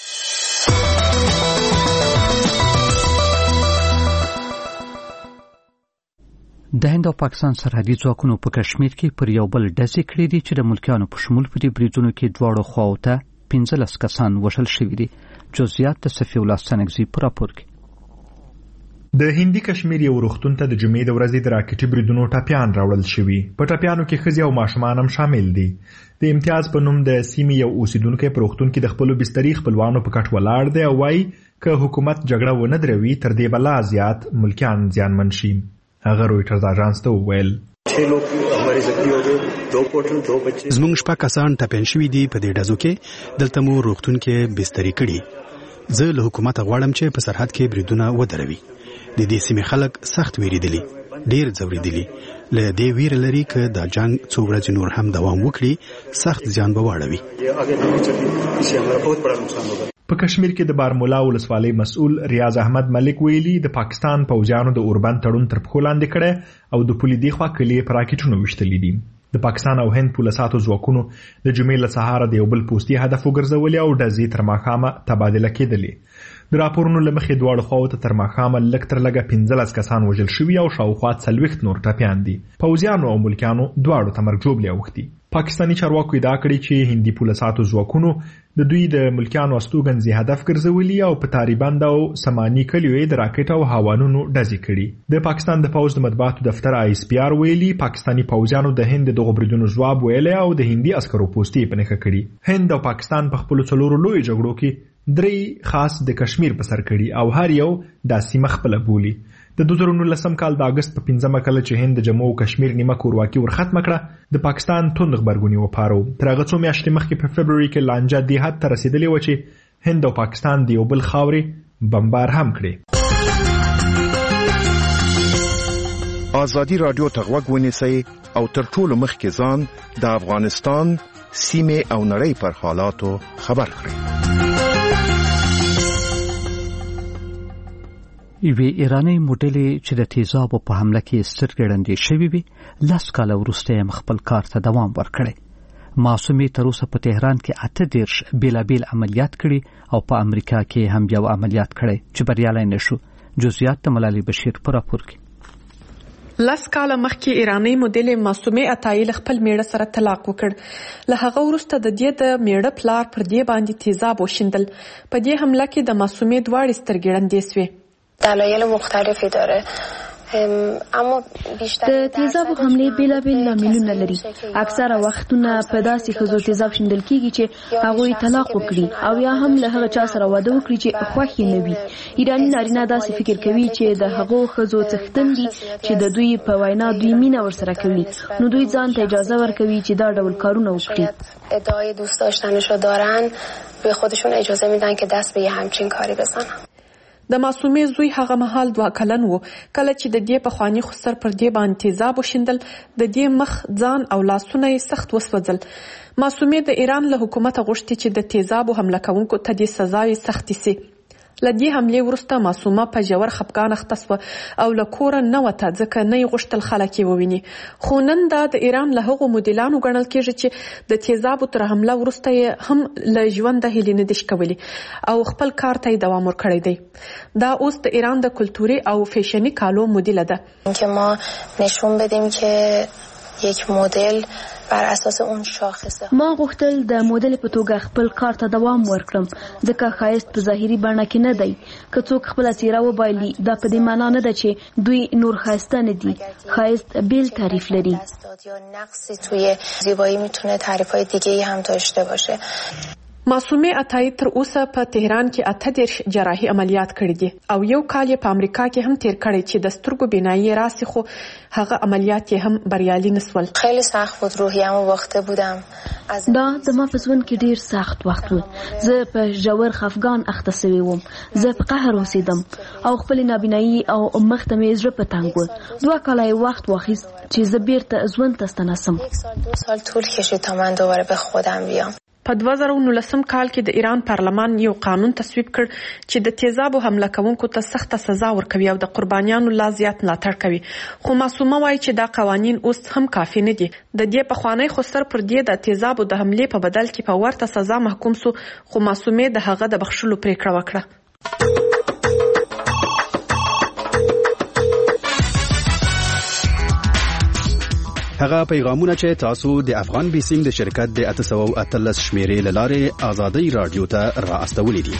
د هند او پاکستان سرحدي ځواکونو په کشمیر کې پر یو بل ډزې کړې دي چې د ملکیانو په شمول په دې بریدونو کې دواړو خواو ته 15 کسان وژل شوي دي. جزئیات د صفي الله سنگزي په راپور کې. د هندي کشمیر یو روغتون ته د جمعې د ورځې د راکټي بریدونو ټاپیان راوړل شوي. په ټاپیانو کې ښځې او ماشومان هم شامل دي. د امتیاز په نوم د سیمې یو اوسیدونکو په روغتون کې د خپل بستري خپلوانو په کټ ولاړ دی او وايي که حکومت جګړه ونه دروي تر دې بلا زیات ملکیان زیانمن شي. هغه رويټرز اژانس ته وویل زمونږ شپږ کسان ټپیان شوي دي. په دې ډزو کې دلته مو روغتون کې بستري کړي. زه له حکومت غواړم چې په سرحد کې بریدونه ودروي. د دې سیمې خلک سخت ویریدلي، ډیر ځوریدلي. له دې ویر لري چې دا جنگ څو ورځې نور هم دوام وکړي سخت زیان به واړوي. په کشمیر کې د بارمولا ولسوالۍ مسؤل ریاض احمد ملک ویلي د پاکستان پوځیانو د اوربند تړون تر پښو لاندې کړی او د پولې دی خوا کلی پر راکټونو وشتلې دي. د پاکستان او هند پولیساتو ځواکونو د جمعې له سهار د یو بل پوستي هدف وګرځولې او ډزې تر ماښامه تبادله کېدلې. د راپورونو له مخې دواړو خواو ته تر ماښامه لږ تر لږه 15 کسان وژل شوي او شاوخوا 40 نور ټپیان دي. پوځیانو او ملکیانو دواړو ته مرګ ژوبلې اوښتي. پاکستاني چارواکو ادعا کړې چې هندي پولیساتو ځواکونو د دوی د ملکیانو استوګنځي هدف ګرځولي او په تاریبند او سماني کلیو یې د راکټ او هاوانونو ډزې کړي. د پاکستان د پوځ د مطبوعاتو دفتر ISPR ویلي پاکستاني پوځیانو د هند دغه بریدونو ځواب ویلی او د هندي عسکرو پوستې په نښه کړي. هند او پاکستان په خپلو 4 لویو جګړو کې 3 خاص د کشمیر په سر کړي او هر یو دا سیمه خپله بولي. د 2019 کال د اگست په 15 کله چې هند د جموں او کشمیر نیمه کورواکي ورختمه کړه د پاکستان توند خبرګونی وپارو. تر هغه څو میاشتې مخکې په فبروري کې لانجه دې حد ته رسیدلې و چې هند او پاکستان د یو بل خاورې بمبار هم کړې. ازادي رادیو ته غوږ ونیسئ او تر ټولو مخکې ځان د افغانستان سیمې او نړۍ پر حالاتو خبر کړئ. یوې ایرانی موډلې چې د تیزابو په حمله کې سترګړندې شوې وي 10 کاله وروسته یې خپل کار ته دوام ورکړی. معصومې تر اوسه په تهران کې 18 بیلابیل عملیات کړي او په امریکا کې هم یو عملیات کړی چې بریالی نشو. جزئیات د ملالۍ بشیر په راپور کې. 10 کاله مخکې ایرانی موډلې معصومې عطایي خپل میړه سره طلاق وکړ. له هغه وروسته د دې د میړه پلار پر دې باندې تیزاب وشیندل. په دې حمله کې د معصومې دواړې سترګړندې سوې. دلایل مختلفی داره اما بیشتر د تیزابو حمله بیلابیل لاملونه لري. اکثره وختونه په داسې ښځو تیزاب شیندل کیږي چې هغوی طلاق وکړي او یا هم له هغه چا سره واده وکړي چې خوښ یې نه وي. ایرانی نارینه داسې فکر کوي چې د هغو ښځو څښتن دي چې د دوی په وینا دوی مینه ورسره کوي نو دوی ځان ته اجازه ورکوي چې دا ډول کارونه وکړي. ادعای دوست داشتنشو دارن به خودشون اجازه میدن که دست به همچین کاری بزنن. د معصومې زوی هغه مهال 2 کلن و کله چې د دې په خواني خسر پر دې باندې تیزاب وشیندل. د دې مخ ځان او لاسونه یې سخت وسوځل. معصومې د ایران له حکومت غوښتي چې د تیزابو حمله کوونکو ته د سزاوي سختي سي. لدې حمله ورسته معصومه په جوړ خپګان اختصو او له کور نه وته ځکه نه غوښتل خلک یې وویني. خو نن د ایران له هغو مدلانو ګڼل کېږي چې د تیزابو تر حمله ورسته هم له ژوند هلي نه دي شکولي او خپل کار ته دوام ورکړی دی. دا اوس د ایران د کلتوري او فیشني کالو مدل ده. که ما نشون بدیم که یک مدل بر اساس اون شاخصه. ما غوښتل د مدل په توګه خپل کار ته دوام ورکړم ځکه ښایست په ظاهري بڼه کې نه دی. که څوک خپل څیره وبایلي دا په دې معنا نه ده چې دوی نور ښایسته نه دي. ښایست بیل تعریف لري. یا نقصی توی زیبایی میتونه تعریف‌های دیگه‌ای هم داشته باشه. معصومې عطایي تر اوسه په تهران کې 18 جراحي عملیات کړي دي او یو کال په امریکا کې هم تیر کړی چې د سترګو بینایی راسي خو هغه عملیات یې هم بریالي نسول. خیلی سخت بود. روحیه‌مو باخته بودم. دا زما په ژوند کې ډیر سخت وخت و. زه په ژور خفګان اخته شوی وم. زه په قهر اوسېدم او خپل نابینایی او مخ ته مې زړه په تنګ و. 2 کاله وخت واخیست چې زه بیرته ژوند ته ستنسم. 2 سال طول کشید تا من دوباره به خودم بیام. په 2019 کال کې د ایران پارلمان یو قانون تصویب کړ چې د تیزابو حمله کوونکو ته سخته سزا ورکوي او د قربانیانو لا زیات ملاتړ کوي. خو معصومه وایي چې دا قوانین اوس هم کافي نه دي. د دې په خوانی خسر پر دې د تیزابو د حمله په بدل کې په ورته سزا محکوم سو خو معصومه د هغه د بخښلو پریکړه وکړه. هغه پیغامونه چې تاسو د افغان بیسینګ د شرکت د 813 شمیرې لاره آزادۍ رادیو ته را استولې دي.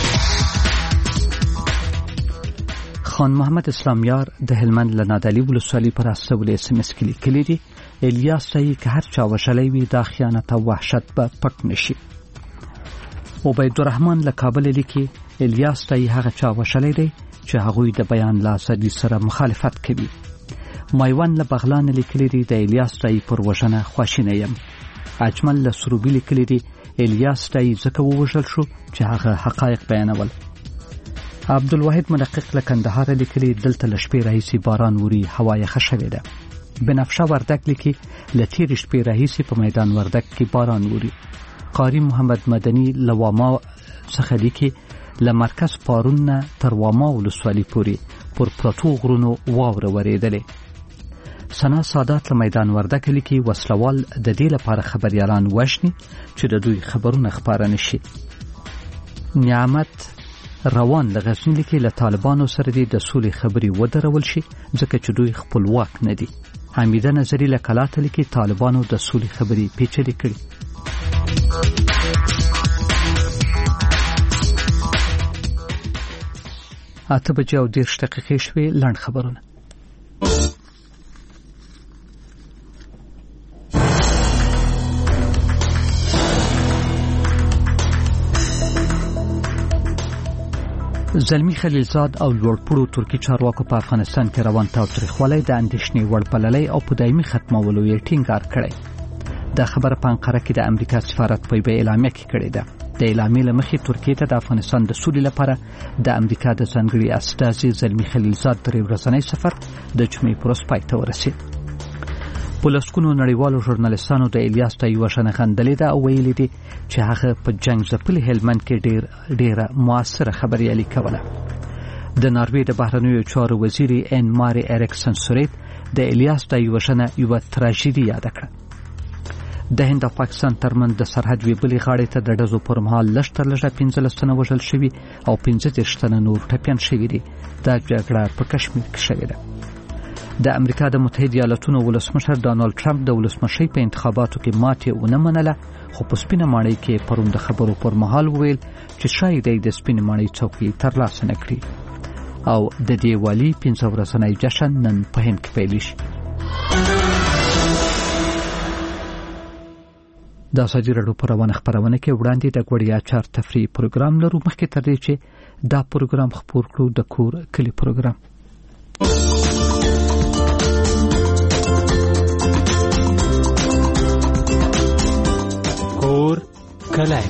خان محمد اسلامیار د هلمند لنادلی ولسوالۍ پر استولې SMS کې لیکلي دي الیاس صحیح که هر چا وشلې وي دا خیانت او وحشت به پټ نشي. عبید الرحمن له کابل لیکي الیاس صحیح هغه چا وشلې دی چې هغوی د بیان له ازادۍ سره مخالفت کوي. مایوان له بغلان لیکلی دی د الیاس صحیح پر وژنه خواشینه یم. اجمل له سروبي لیکلی دی الیاس صحیح ځکه ووژل شو چې هغه حقایق بیانول. عبدالواحد منقق له کندهار لیکلی دلته له شپې راهیسې باران وري هوا یخه شوې ده. بنفشه وردک لیکي له تېرې شپې راهیسې په میدان وردک کې باران وري. قاری محمد مدني له واما څخه لیکي له مرکز پارون نه تر واما ولسوالۍ پورې پر پراټو غرونو واوره ورېدلې. سنا سادات له میدان وردک لیکي وسلوال د دې لپاره خبريالان وښني چې د دوی خبرونه خبره نشي. نعمت روان د غزنی کې له طالبانو سره د سولې خبرې ودرول شي ځکه چې دوی خپلواک نه دي. حمیده نظری له کلاتل کې طالبانو د سولې خبرې پیچلې کړې. 8:30 شوې. لنډ خبرونه. زلمی خلیلزاد او لوړپوړو ترکی چارواکو په افغانستان کې روان تاوتریخوالی د اندېښنې وړ بللی او په دایمي ختمولو یې ټینګار کړی. دا خبره په انقره کې د امریکا سفارت په یوه اعلامیه کې کړې ده. د اعلامیې له مخې ترکیې ته د افغانستان د سولې لپاره د امریکا د ځانګړي استازي زلمی خلیلزاد 3 ورځنی سفر د جمعې پر ورځ پای ته ورسېد. په لسګونو نړیوالو ژورنالیستانو د الیاس ته یوه شنه خندلې ده او ویلي دي چې هغه په جنګ ځپلي هلمند کې ډېره موثره خبریالي کوله. د ناروې د بهرنیو چارو وزیر ان ماري اریکسن سوریت د الیاس ته یوه شنه یوه تراژیدي یاده کړه. د هند او پاکستان ترمنځ د سرحد یوې بلې غاړې ته د ډزو پر مهال لږ تر لږه 15 تنه وژل شوي او 15 تنه نور ټپیان شوي دي. دا جګړه په کشمیر کې شوې ده. د امریکا د متحده ایالاتونو ولسمشر ډانالډ ټرمپ د ولسمشۍ په انتخاباتو کې ماتې ونه منله، خو په سپینه ماڼۍ کې پرون د خبرو پر مهال وویل چې شاید د سپینه ماڼۍ څوکۍ ترلاسه نه کړي. او د دې والي 15 ورځنی جشن نن په هند کې پیل شي. د ازادي راډیو په روانه خبرونه کې وړاندې د وړیا چار تفریح پروګرام لرو. مخکې تر دې چې دا پروګرام خپور کړو د کور کلی پروګرام. کور کلی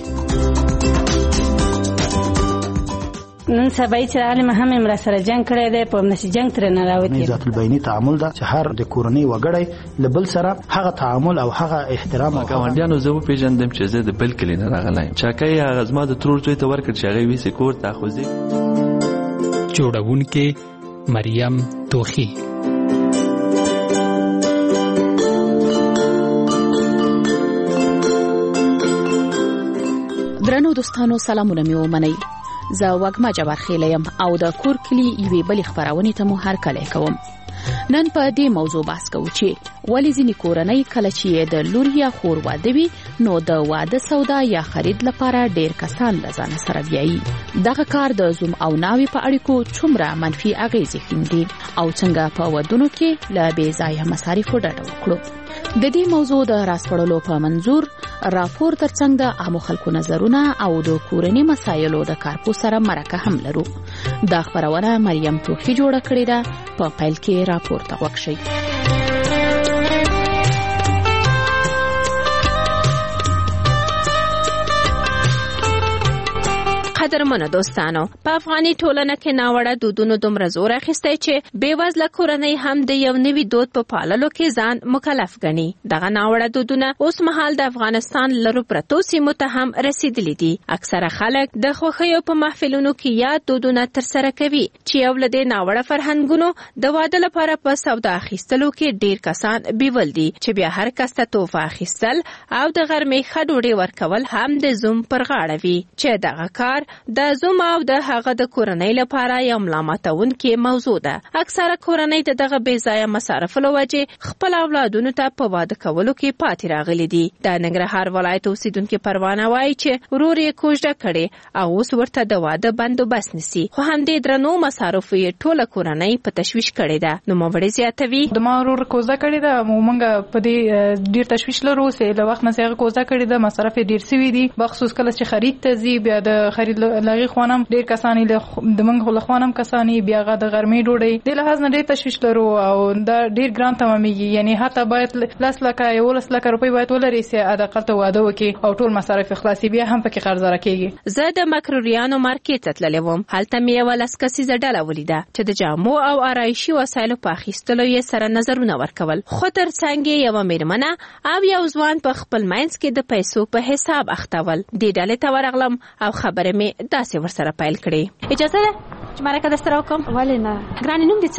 نن سبا چې عالم هم امر سره جنگ کړی دی په نشي جنگ تر نه راوتی. ذات البینی تعامل دا چې هر د کورنۍ وګړی لبل سره هغه تعامل او هغه احترام او ګاونډیانو زه پیژندم چې زه د بل کلی نه راغلایم. چاکه هغه زما د ترور زوی ته ورکړ چې هغه وی سکور تاخذي. جوړونکې مریم توخی. درنو دوستانو سلامونه مې ومنئ. زه وګما جبار خیله یم او د کور کلی یوې بلې خبرونه ته مو هر کله کوم. نن په دې موضوع بحث کوو چې ولې ځینې کورنۍ کله چې د لور یا خور واده وي نو د واده سودا یا خرید لپاره ډېر کسان له ځان سره بیایي. دغه کار د زوم او ناوې په اړیکو څومره منفي اغېزې ښندي او څنګه په ودونو کې له بې ځایه مصارفو ډډه وکړو. د دې موضوع د راسپړلو په منظور راپور ترڅنګ د عامو خلکو نظرونه او د کورنۍ مسایلو د کارپو سره مرکه هم لرو. دا خبرونه مریم توخی جوړه کړې ده. په پیل کې راپور ته وکشئ. قدرمنو دوستانو، په افغاني ټولنه کې ناوړه دودونو دومره زور اخیستی چې بېوزله کورنۍ هم د یو نوي دود په پاللو کې ځان مکلف ګڼي. دغه ناوړه دودونه اوس مهال د افغانستان لرو پرتو سیمو ته هم رسیدلي دي. اکثره خلک د خوښیو په محفلونو کې یاد دودونه ترسره کوي چې یو له دې ناوړه فرهنګونو د واده لپاره په سودا اخیستلو کې ډېر کسان بیول دي چې بیا هر کس ته تحفه اخیستل او د غرمې ښه ډوډۍ ورکول هم د زوم پر غاړه وي چې دغه کار د زوم او د هغه د کورنۍ لپاره یو ملامتونکې موضوع ده. اکثره کورنۍ د دغه بې ځایه مصارفو له وجې خپل اولادونو ته په واده کولو کې پاتې راغلي دي. د ننګرهار ولایت اوسیدونکي پروانه وایي چې ورور یې کوژده کړې او اوس ورته د واده بندوبست نیسي، خو همدې درنو مصارفو یې ټوله کورنۍ په تشویش کړې ده. نوموړې زیاتوي د ما ورور کوژده کړې ده، موږ په دې ډېر تشویش لرو چې له وخت نه هغه کوژده کړې ده، مصارف یې ډېر سوي دي، بخصوص کله چې خرید ته ځي بیا د خرید لغې خوانم ډېر کسانی له د منګ له خوانم کسانی بیا غا د غرمې ډوډۍ د لحاظ نه ډېر تشویش لرو او دا ډېر ګران تمامېږي. یعنی حتی باید 10 لک یا 10 لک روپۍ باید ولري چې اداقل ته واده وکړي او ټول مصارف خلاصي بیا هم پکې قرض راکېږي. زه د مکروریانو مارکیټ ته تللی وم. هلته مې یوه لسکسیزه ډله ولیده چې د جامو او آرایشي وسایلو په اخیستلو یې سره نظرونه ورکول، خو تر څنګ یې یوه مېرمنه او یو ځوان په خپل منځ کې د پیسو په حساب اختول. دې ډلې ته ورغلم او خبرې مې داسې ورسره پیل کړې. اجازه ده چې مرکه درسره وکړم؟ ولې نه؟ ګرانې نوم دې څه ده؟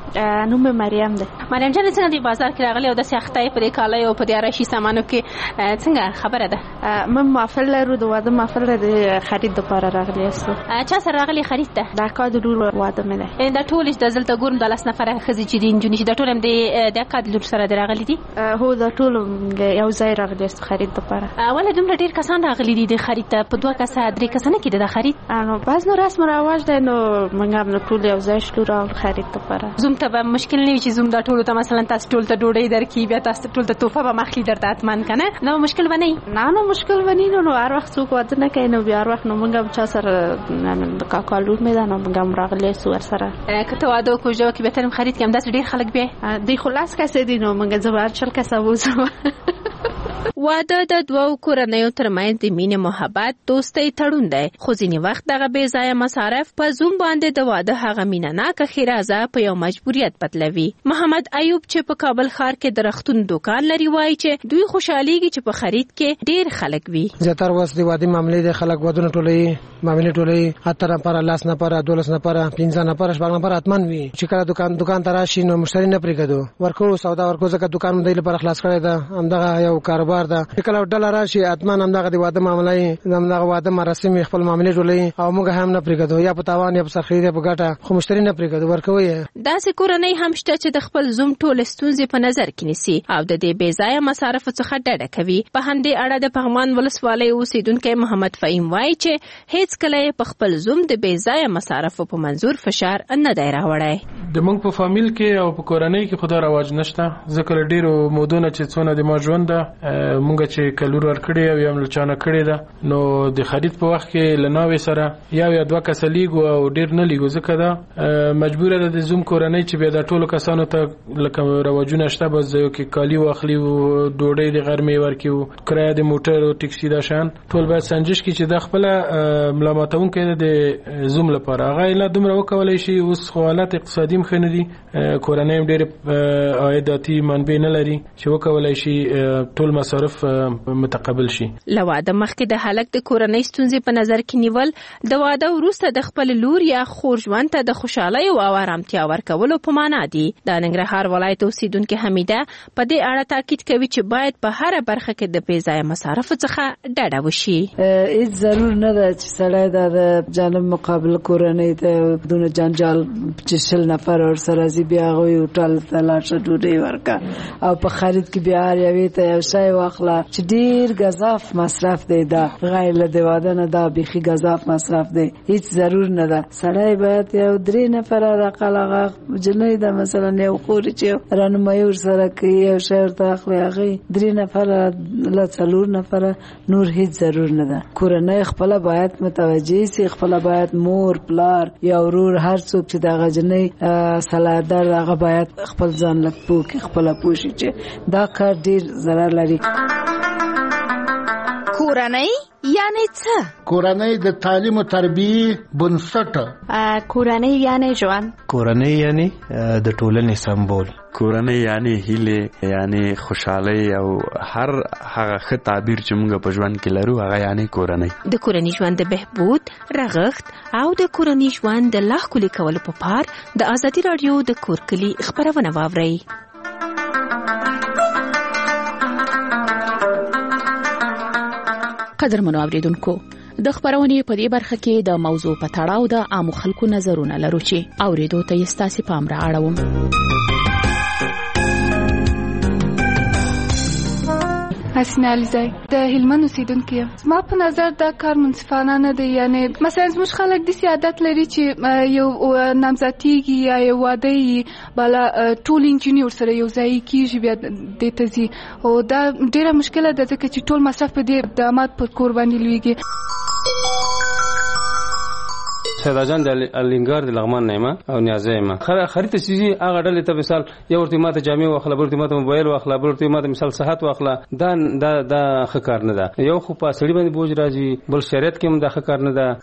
نوم مریم ده. مریم جان څنګه دی بازار کې راغلی او د سختای پر کالای او پر راشي سامانو کې څنګه خبره ده؟ من محفل لرو د واده محفل د خرید لپاره راغلی است. چا سره راغلی خرید ته؟ دا کاد لور واده مې ده. دا ټول د زلته ګورم د لاس نفره خزي چې دین جونې د ټول هم د کاد لور سره راغلی دي؟ هو دا ټول یو ځای راغلی است خرید لپاره. ولې دومره ډیر کسان راغلي دي د خرید ته؟ په دوه کسه درې کسانه کې د خرید؟ نو باز نو رسم رواج ده نو موږ هم ټول یو ځای شلو را خرید لپاره. زوم ته به مشکل نه وي چې زوم دا ټول ته مثلا تاسو ټول ته ډوډۍ درکې بیا تاسو ټول ته توفه به مخلي درته اتمن کنه نو مشکل ونی نه مشکل ونی نو هر وخت څوک واده نه کوي نو بیا هر وخت نو موږ هم چا سره کاکالور مې ده نو موږ هم راغلی سو ور سره کته واده کوجو کې به ترم خرید کې هم داس ډیر خلک بیا دی خلاص کسه دي نو موږ زبر چل کسه وځو. واده د دوو کورنیو ترمنځ د مینې محبت دوستۍ تړون دی خو ځینې وخت دغه بې ځایه مصارف په زوم باندې د واده هغه مینهناکه ښېرازه په یو مجبوریت بدلوي. محمد ایوب چې په کابل ښار کې د رختون دکان لري وایي چې دوی خوشحالېږي چې په خرید کې ډېر خلک وي. زیاتره وس د واده معاملې د خلک ودونه ټولوي معاملې ټولوي 18 نفره 10 نفره 12 نفره 15 نفره 16 نفره اتمن وي چې کله دکان ته راشي نو مشتری نه پرېږدو ورکو سودا ورکو ځکه دکان مې لپاره خلاص کړی دا همدغه یو کاروبار ده. کله ډالر راشي اتمن همدغه د واده معاملې همدغه واده مراسم خپل معاملې ټولوي او موږ هم نه پرېږدو یا په تاوان یا په سرخرید یا په ګټه خو مشتری نه پرېږدو ورکوي. داسې کورنۍ هم شته چې د خپل زوم ټول ستونزې په نظر کې نیسي او د دې بې ځایه مصارفو څخه ډډه کوي. په همدې اړه د پغمان ولسوالۍ اوسیدونکی محمد فهیم وایي چې هیڅ کله په خپل زوم د بې ځایه مصارفو په منظور فشار نه دی راوړی. د موږ په فامیل کې او په کورنۍ کې خدا رواج نشته ځکه ډیرو مودونه چې څونه د ما ژوند ده موږ چې کلور ورکړی او یم لچانه کړی ده نو د خرید په وخت کې لناوي سره یا دوه کس لیګو او ډیر نه لیګو ځکه دا مجبور ده د زوم کورنۍ چې بیا د ټولو کسانو ته لکه رواجونه شته بس یو کې کالی واخلي او ډوډۍ د غرمې ورکیو کرایه د موټر او ټیکسي دا شان ټول باید سنجش کی چې د خپل ملامتون کې د زوم لپاره هغه لا دومره وکولای شي. اوس حالت اقتصادي مخنه دي کورنۍ ډېر عایداتي منبع نه لري چې وکولای شي ټول مصارف متقبل شي. لواده مخکې د هلک د کورنۍ ستونزې په نظر کې نیول د واده وروسته د خپل لور یا خور ژوند ته د خوشحالۍ او آرامتیا ورکولو په معنا دي. د ننګرهار ولایت اوسیدونکې حمیده په دې اړه تاکید کوي چې باید په هر برخه کې د بې ځایه مصارفو څخه ډډه وشي. هیڅ ضرور نه ده چې سړی د جانب مقابل کورنۍ ته دونه جنجال چې شل نفر ور سره زی بیا غوي هوټل ته لاړ ډوډۍ ورکا او په خرید کې بیا یوې ته یو شی واخله چې ډیر غضاف مصرف دی. دا غیر له دی واده نه دا بيخي غضاف مصرف دی. هیڅ ضرور نه ده. سړی باید یو 3 نفر راقلغه جنې دا مثلا یو خوري چې رانمایي ور سره کوي یو شی ورته اخلي هغه 3 نفر لا 4 نفر نور هیڅ ضرور نه ده. کورنۍ خپل باید متوجي سي خپل باید مور پلار یا ورور هر څوک چې دا غجنې سلادر هغه باید خپل ځان لک پوکي خپل پوشي چې دا کار ډیر ضرر لري. کورنۍ یعنی څه؟ کورنۍ د تعلیم او تربیه بنسټ. کورنۍ یعنی ژوند. کورنۍ یعنی د ټولنې سمبول. کورنۍ یعنی هیله یعنی خوشحالي او هر هغه ښه تعبیر چې موږ په ژوند کې لرو هغه یعنی کورنۍ. د کورنۍ ژوند د بهبود رغښت او د کورنۍ ژوند د لا ښکلي کولو په پار د ازادي رادیو د کور کلي خبرونه واورئ. قدرمنو اوریدونکو د خبرونې په دې برخه کې د موضوع په تړاو د عامو خلکو نظرونه لرو چې اوریدو ته یې ستاسو پام را اړوم. حسینه علیزی د هلمند اوسیدونکې یم. زما په نظر دا کار منصفانه نه دی. یعنی مثلا زموږ خلک داسې عادت لري چې یو نامزدګي یا یو واده یې بالا ټول انجینر ورسره یو ځای کېږي بیا دې ته ځي او دا ډېره مشکله ده ځکه چې ټول مصرف په دې داماد پر کور باندې لویږي. سیداجان د الینګار د لغمان نیمه او نیازه ما خرید سيزي هغه ډلې ته مثال یو ورته ماته جامع واخله بل ورته ماته موبایل واخله بل ورته ماته مثال صحت واخله دا خکار نه ده. یو خو په سړي باندې بوج راځي بل شریعت کې هم دا خکار نه ده.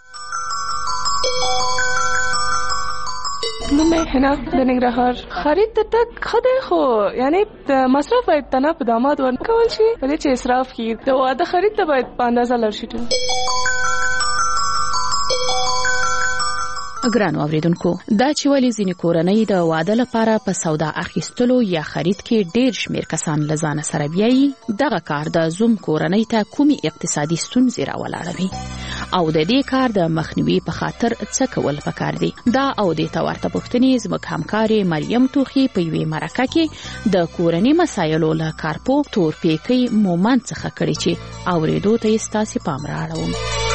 نو مې هنا د ننګرهار خرید ته تک خدای خو یعنی د مصرف باید تنه په داماد ورکول شي ولې چې اسراف کی د واده خرید ته باید په اندازه لرشي. ګرانو اوریدونکو دا چې ولې ځینې کورنۍ د واده لپاره په سودا اخیستلو یا خرید کې ډېر شمېر کسان له ځانه سره بیایي دغه کار د زوم کورنۍ ته کومې اقتصادي ستونزې راولاړوي او د دې کار د مخنیوي په خاطر څه کول پکار دي دا او د ورته پوښتنې زموږ همکارې مریم توخي په یوې مرکه کې د کورنۍ مسایلو له کارپو تورپیکۍ مومند څخه کړې چې اورېدو ته یې ستاسې پام رااړوم.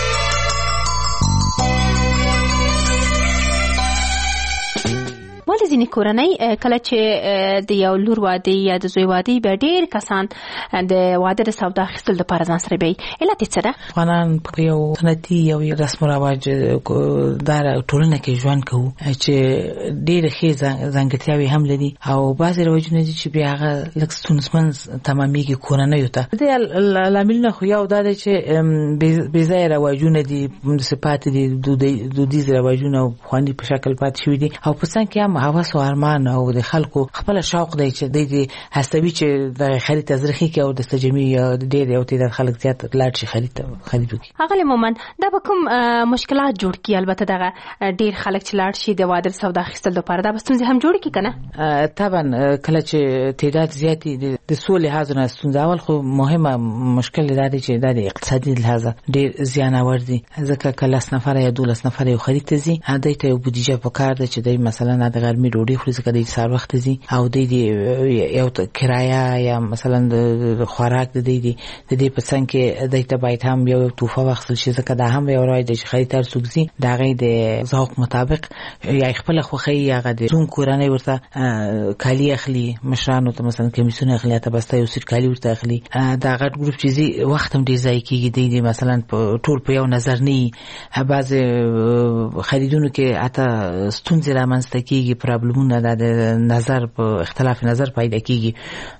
ولې ځینې کورنۍ کله چې د یو لور واده یا د زوی واده بیا ډېر کسان د واده د سودا اخیستل لپاره ځان سره بیایي علت یې څه ده؟ افغانان په یو سنتي یو رسم و رواج داره ټولنه کې ژوند کوو چې ډېرې ښې ځانګړتیاوې هم لري او بعضې رواجونه دي چې بیا هغه لږ ستونزمن تمامېږي کورنیو ته. د دې لاملونه خو یو دا دی چې بې ځایه رواجونه دي داسې پاتې دي دودیز رواجونه پخواني په شکل پاتې شوي دي او په څنګ کې هم هوس او ارمان او د خلکو خپل شوق دی چې د هڅوي چې د خرید تزریخي کې او د استجمي ډېر یو تعداد خلک زیات لاړ شي خرید وکړي. هغه مومن دا به کوم مشکلات جوړ کړي؟ البته دغه ډېر خلک چې لاړ شي د واده سودا اخیستل لپاره دا به ستونزې هم جوړ کړي که نه؟ طبعا کله چې تعداد زیات د څو لحاظو نه ستونزه اول خو مهمه مشکل دا دی چې دا د اقتصادي لحاظه ډېر زیانور دي ځکه که 10 نفره یا 12 نفره یو خرید ته ځي دوی ته یو بودیجه پکار ده چې دوی مثلا د غرمې ډوډۍ خوري ځکه دوی سهار وخت ځي او دوی یو کرایه یا مثلا د خوراک د دې په څنګ کې دوی ته باید هم یو توفه واخیستل شي ځکه دا هم یو رواج دی چې خرید هر څوک ځي د هغې د ذوق مطابق یا خپله خوښۍ هغه د زوم کورنۍ ورته کالي اخلي مشرانو ته مثلا کمیسونه اخلي یا ته بسته یو سیټ کالي ورته اخلي دا غټ ګروپ چې ځي وخت هم ډېر ضایع کېږي دوی مثلا ټول په یو نظر نه وي بعضې خریدونو کې حتی ستونزې رامنځته کېږي پرابلمونه د نظر په اختلاف نظر پیدا کېږي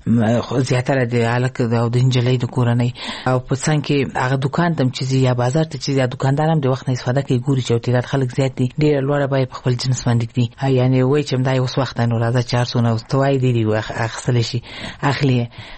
زیاتره د هلک او د نجلۍ د کورنۍ او په څنګ کې هغه دوکان ته چې ځي یا بازار ته چې ځي دوکاندار هم د وخت نه استفاده کوي ګوري چې تعداد خلک زیات دي ډېره لوړه بیه په خپل جنس باندې ږدي یعنې وایي چې همدا اوس وخت دی نو راځه 400 ته وایي دی اخیستلی شي اخلي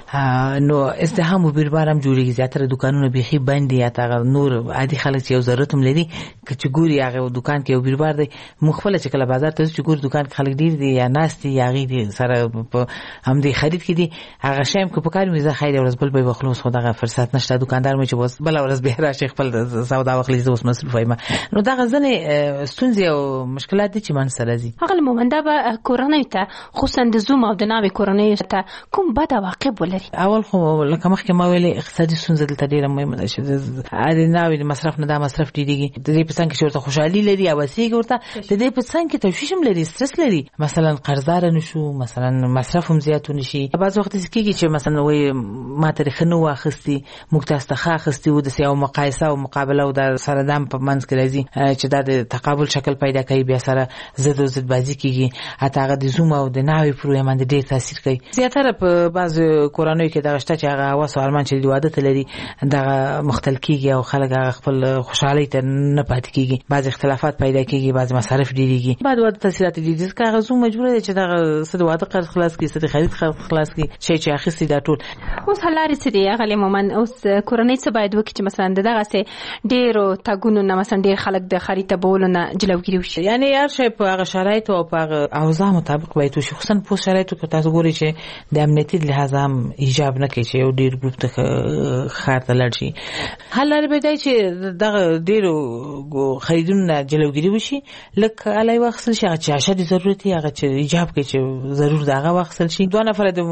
نو ازدحام و بیروبار هم جوړېږي زیاتره دوکانونه بیخي بند دي یا هغه نور عادي خلک چې یو ضرورت هم لري که چې ګوري هغه دوکان کې یو بیروبار دی موږ خپله چې کله بازار ته ځو چې ګوري دوکان کې خلک ډېر دي یا ناست دي یا هغې دي سره په همدې خرید کې دي هغه شی هم که په کار وي زه خیر ورځ بل به بخلوص خو دغه فرصت نشته دوکاندار مې چې اوس بله ورځ بیا راشي خپل سودا واخلي زه اوس مصروفه یم نو دغه ځینې ستونزې او مشکلات دي چې من سره ځي. هغه مومن دا به کورنیو ته خصوصا د زوم او د ناوې کورنیو ته کوم بد عواقب ولري؟ اول خو لکه مخکې ما ویلې اقتصادي ستونزه دلته ډېره مهمه ده چې د ناوې د مصرف نه دا مصرف ډېرېږي د دې په څنګ کې چې ورته خوشحالي لري او وسیږي ورته د دې په څنګ کې تشویش هم لري سترس لري مثلا قرضدار نشو مثلا مصرف هم زیات نشي بعض وخت کېږي چې مثلا وایي ما ته ښه نه واخیستي موږ تاسو ته ښه اخیستي وو داسې یو مقایسه او مقابله او د سره دم په منځ کې راځي چې دا د تقابل شکل پیدا کوي بیا سره ضد و ضد بازي کېږي حتی هغه د زوم او د ناوې پر روی باندې ډېر تاثیر کوي زیاتره په بعض کورنیو کې دغه شته چې هغه هوس او ارمان چې د واده ته لري دغه مختل کېږي او خلک هغه خپل خوشحالۍ ته نه پاتې کېږي بعض اختلافات پیدا کېږي بعض مصارف ډېرېږي بعد واده تاثیرات ډېر ځکه هغه زوم مجبوره دی چې دغه څه د واده قرض خلاص کړي څه د خرید خلاص کړي شی چې اخیستي دا ټول اوس حل لارې څه دي هغه مومن اوس کورنۍ څه باید وکړي چې مثلا دغسې ډېرو تګونو نه مثلا ډېر خلک د خرید تبولو نه جلوګیري وشي یعنې هر شی په هغه شرایطو او په هغه اوضاع مطابق باید وشي خصوصا په شرایطو کې تاسو ګورئ چې د امنیتي لحاظه هم ایجاب نه کوي چې یو ډېر ګروپ ته ښار ته لاړ شي حل لارې به دی چې دغه ډېرو خریدونو نه جلوګیري وشي لږ الی واخیستل شي هغه چې اشد ضرورت وي هغه چې ایجاب کوي چې ضرور د هغه واخیستل شي 2 نفره د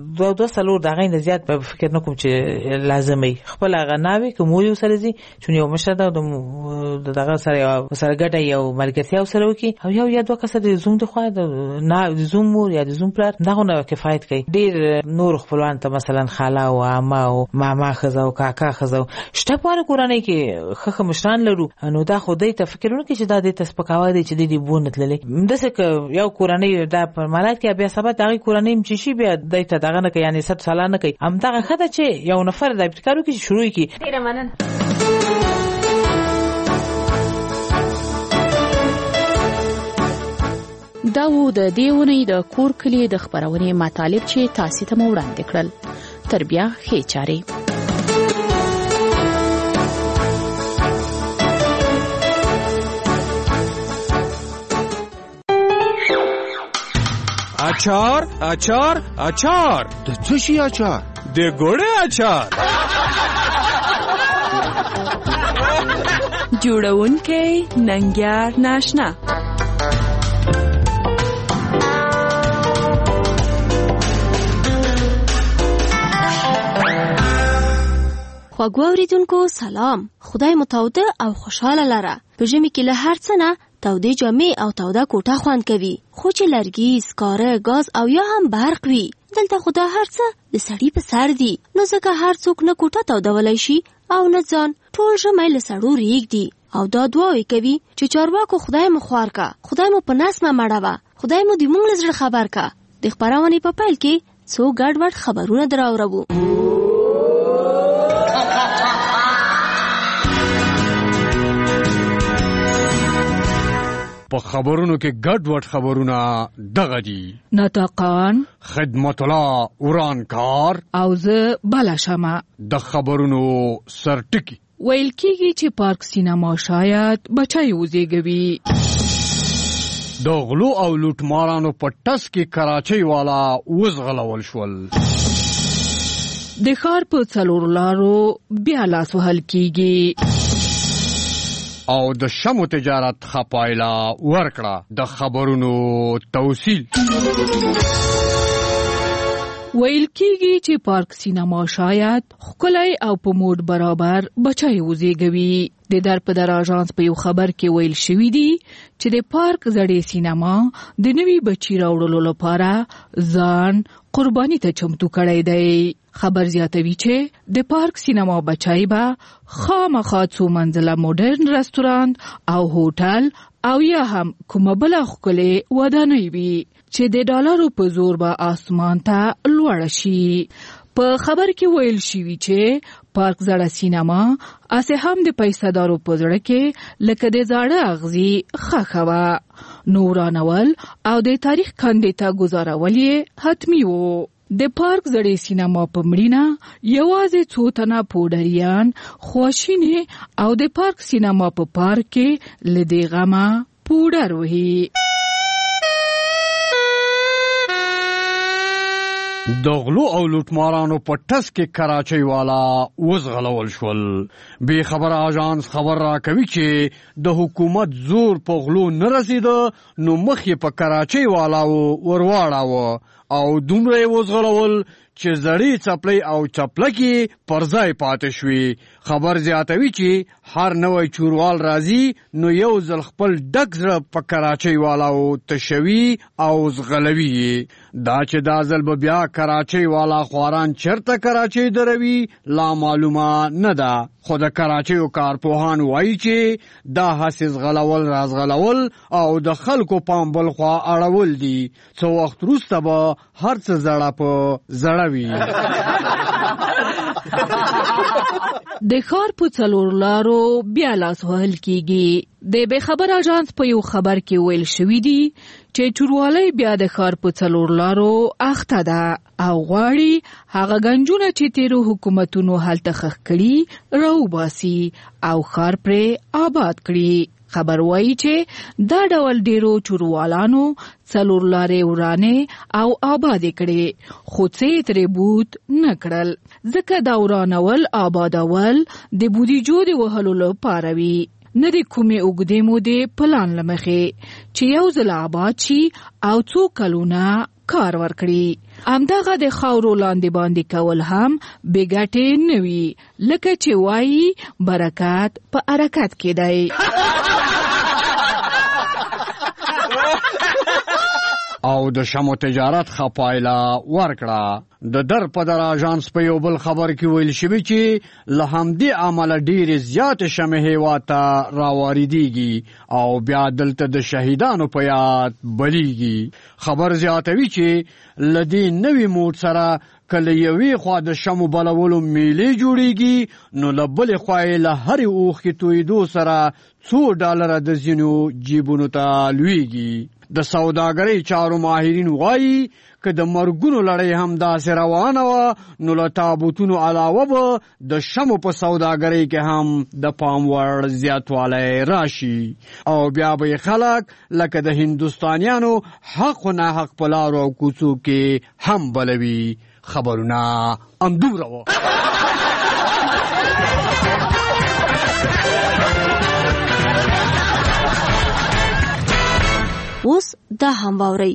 2 څلور د هغې نه زیات به فکر نه کوم چې لازم وي خپل هغه ناوې که مور یې ورسره ځي چون یو مشره ده د دغه سره ګډه یو ملګرتیا ورسره وکړي او یو یا 2 کسه د زوم د خوا د زوم مور یا د زوم پلار دغه نه کفایت کوي ډېر نور خپلوان ته مثلا خاله او عمه او ماما ښځه او کاکا ښځه شته په هره کورنۍ کې ښه مشران لرو نو دا خو دوی ته فکر ونه کړي چې دا دوی ته سپکاوی دی چې دوی دې بو نه تللی همداسې که یو کورنۍ دا په مالات کې بیا سبا د هغې کورنۍ چې شي بیا دوی ته دغه نه کوي یعنې 100 ساله نه کوي همدغه ښه ده چې یو نفر دا ابتکار وکړي چې شروع کړي. ډېره مننه. دا و د دې اونۍ د کور کلي د خپرونې مطالب چې تاسې ته مو وړاندې کړل تر بیا ښې چارې. اچار اچار اچار د څه شي اچار؟ د ګوړې اچار. جوړونکی ننګیار ناشنا. خواږه اوریدونکو سلام. خدای مو تاوده او خوشاله لره. په ژمي کې له هر څه نه تودې جامې او توده کوټه خوند کوي، خو چې لرګي، سکاره، ګاز او یا هم برق وي، دلته خو دا هر څه د سړي په سر دي. نو ځکه هر څوک نه کوټه تودولی شي او نه ځان. ټول ژمی له سړو ریږدي او دا دعاوې کوي چې چارواکو خدای مو خوار کا، خدای مو په نس مه مړوه، خدای مو د موږ له زړه خبر کا. د خپرونې په پیل کې څو ګډ وډ خبرونه دراوړو. په خبرونو کې ګډ وډ خبرونه دغه دي: نطقان، خدمت الله ورانکار او زه بلا شمه. د خبرونو سرټکی ویل کېږي چې پارک سینما شاید بچای وزیږوي. د غلو او لوټمارانو په ټس کې کراچۍ والا وزغلول شول. د ښار په څلور لارو بیا لاس وهل کېږي. او د شمو تجارت خپایلا ورکړه. د خبرونو توصیل ویل کېږي چې پارک سینما شاید ښکلی او په موډ برابر بچای وزیږوي. د در په در آژانس په یو خبر کې ویل شوي دي چې د پارک زړې سینما د نوي بچي راوړلو لپاره ځان قرباني ته چمتو کړی دی. خبر زیاتوي چې د پارک سینما بچای به خامخا څو منزله موډرن رستورانت او هوټل او یا هم کومه بله ښکلې ودانۍ وي چې د ډالرو په زور به آسمان ته لوړه شي. په خبر کې ویل شوي چې پارک زړه سینما اسې هم د پیسه‌دارو په زړه کې لکه د زاړه اغزي ښخه وه. نو ورانول او د تاریخ کندې ته ګزارول یې حتمي وو. د پارک زړې سینما په مړینه یوازې څو تنه پوډریان خواشینې او د پارک سینما په پارک کې له دې غمه پوډر وهي. د غلو او لوټمارانو په ټس کې کراچۍ والا وزغلول شول. بې خبره آژانس خبر را کوي چې د حکومت زور په غلو نه رسیده، نو مخ یې په کراچۍ والا ورواړاوه او دومره یې وزغلول چې زړې څپلۍ او چپلکې پر ځای پاتې شوې. خبر زیاتوي چې هر نوی چوروال راځي نو یو ځل خپل ډک زړه په کراچۍ والاو تشوي او زغلوي. دا چې دا ځل به بیا کراچۍ والا خواران چرته کراچۍ دروي لا معلومه نه ده، خو د کراچیو کارپوهان وایي چې دا هسې زغلول رازغلول او د خلکو پام بل خوا اړول دي. څو وخت وروسته به هر څه زړه په زړه وي. د ښار په څلور لارو بیا لاس وهل کېږي. د بې خبر آژانس په یو خبر کې ویل شوي دي چې چوروالی بیا د ښار په څلور لارو اخته ده او غواړي هغه ګنجونه چې تیرو حکومتونو هلته ښخ کړي راوباسي او ښار پرې آباد کړي. خبر وایي چې دا ډول ډیرو چوروالانو څلور لارې ورانې او آبادې کړې، خو څه یې ترې بود نه کړل، ځکه دا ورانول آبادول د بودیجو د وهلو لپاره وي، نه د کومې اوږدې مودې پلان له مخې چې یو ځل آباد شي او څو کلونه کار ورکړي. همدغه د خاورو لاندې باندې کول هم بې ګټې نه وي، لکه چې وایي برکت په حرکت کې دی. او د شمو تجارت خپایلا ورکړه. د در په در آژانس په یو بل خبر کې ویل شوي چې له همدې امله ډېرې زیاتې شمې هېواد ته راواردېږي او بیا دلته د شهیدانو په یاد بلیږي. خبر زیاتوي چې له دې نوي موډ سره کله یوې خوا د شمو بلولو میلې جوړیږي نو له بلې خوا یې له هرې اوښکې تویدو سره $100 د ځینو جیبونو ته لویږي. د سوداګرۍ چارو ماهرین وایي که د مرګونو لړۍ هم داسې روانه وه نو له تابوتونو علاوه به د شمو په سوداګرۍ کې هم د پام وړ زیاتوالی راشي او بیا به خلک لکه د هندوستانیانو حق و ناحق په لارو او کوڅو کې هم بلوي. خبرونه همدومره وه. اوس دا هم واورئ.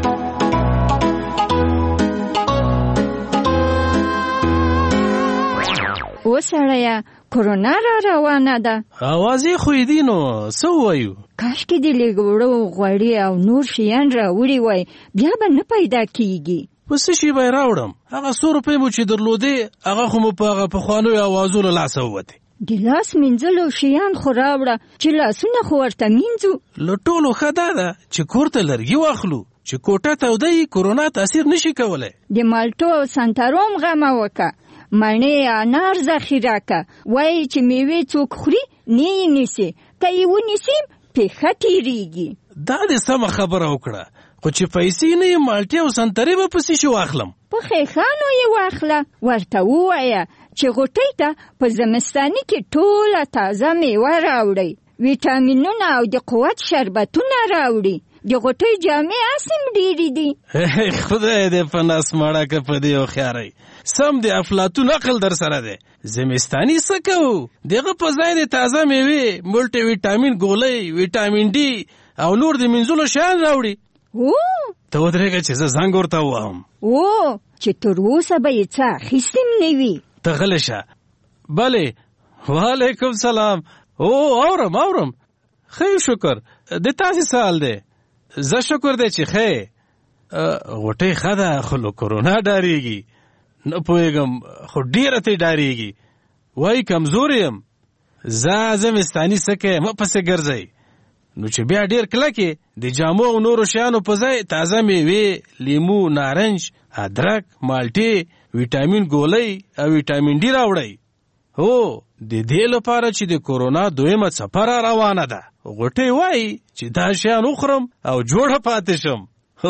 وسړیه کرونا را روانه ده. اوازې خو یې دي نو څه ووایو؟ کاشکې د لږ وړو غوړي او نور شیان راوړي وای بیا به نه پیدا کیږي. په څه شي به یې راوړم؟ هغه 100 روپۍ مو چې درلودې هغه خو مو په هغه پخوانیو اوازو له لاسه ووتې. د لاس مینځلو شیان خو راوړه چې لاسونه خو ورته مینځو. له ټولو ښه دا ده چې کور ته لرګي واخلو چې کوټه توده یي کورونا تاثیر نشي کولی. د مالټو او سنتروم غمه وکه، مڼې انار ذخیره که، وایي چې میوې څوک خوري نه یې نیسي، که یې ونیسي پیښه تېرېږي. دا دې سمه خبره وکړه، خو چې پیسې نه یې مالټې او سنترې به پسې شي واخلم. په ښیښانو یې واخله، ورته ووایه چې غوټۍ ته په زمستاني کې ټوله تازه میوه راوړئ، ویټامینونه او د قوت شربتونه راوړي. د غوټۍ جامې اسیم ډېرې دي. خدای دې په ناس ماړه که په دې هوښیارۍ. سم د افلاطون عقل در سره دی. زمستاني څه کوو؟ دغه په ځای د تازه میوې، مولټي ویټامین ګولۍ، ویټامین ډي او نور د مینځلو شیان راوړي. ته ودرېږه چې زه زنګ ورته ووهم. چې تر اوسه به یې څه اخیستیم نه وي. ته غلی شه. بلې، وعلیکم سلام. اورم. ښه شکر. د تاسې سوال دی. زه شکر دی چې ښه. غوټۍ ښه ده خو له کرونا ډارېږي. نه پوهېږم خو ډېره ترې ډارېږي. وایي کمزور یم. زه زمستاني څه کوې مه پسې ګرځئ. نو چې بیا ډېر کلکې د جامو او نورو شیانو په ځای تازه میوې، لیمو، نارنج، ادرک، مالټې، ویټامین ګولۍ او ویټامین ډي راوړئ. هو د دې لپاره چې د کورونا دویمه څپه را روانه ده. غوټۍ وایي چې دا شیان وخورم او جوړه پاتې شم.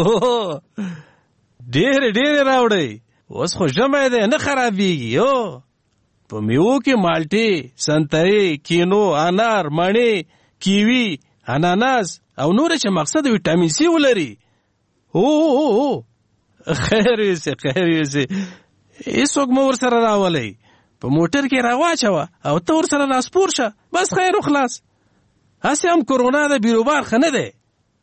ډېرې راوړئ. اوس خو ژمی دی نه خرابېږي. په میوو کې مالټې، سنترې، کینو، انار، مڼې، کیوي، اناناس او نور چې مقصد ویټامین سی ولري. خیر ویسي هیڅوک مو ورسره راولئ. په موټر کې راواچوه او ته ورسره راسپور شه، بس خیر و خلاص. هسې هم کرونا د بیروبار ښه نه دی.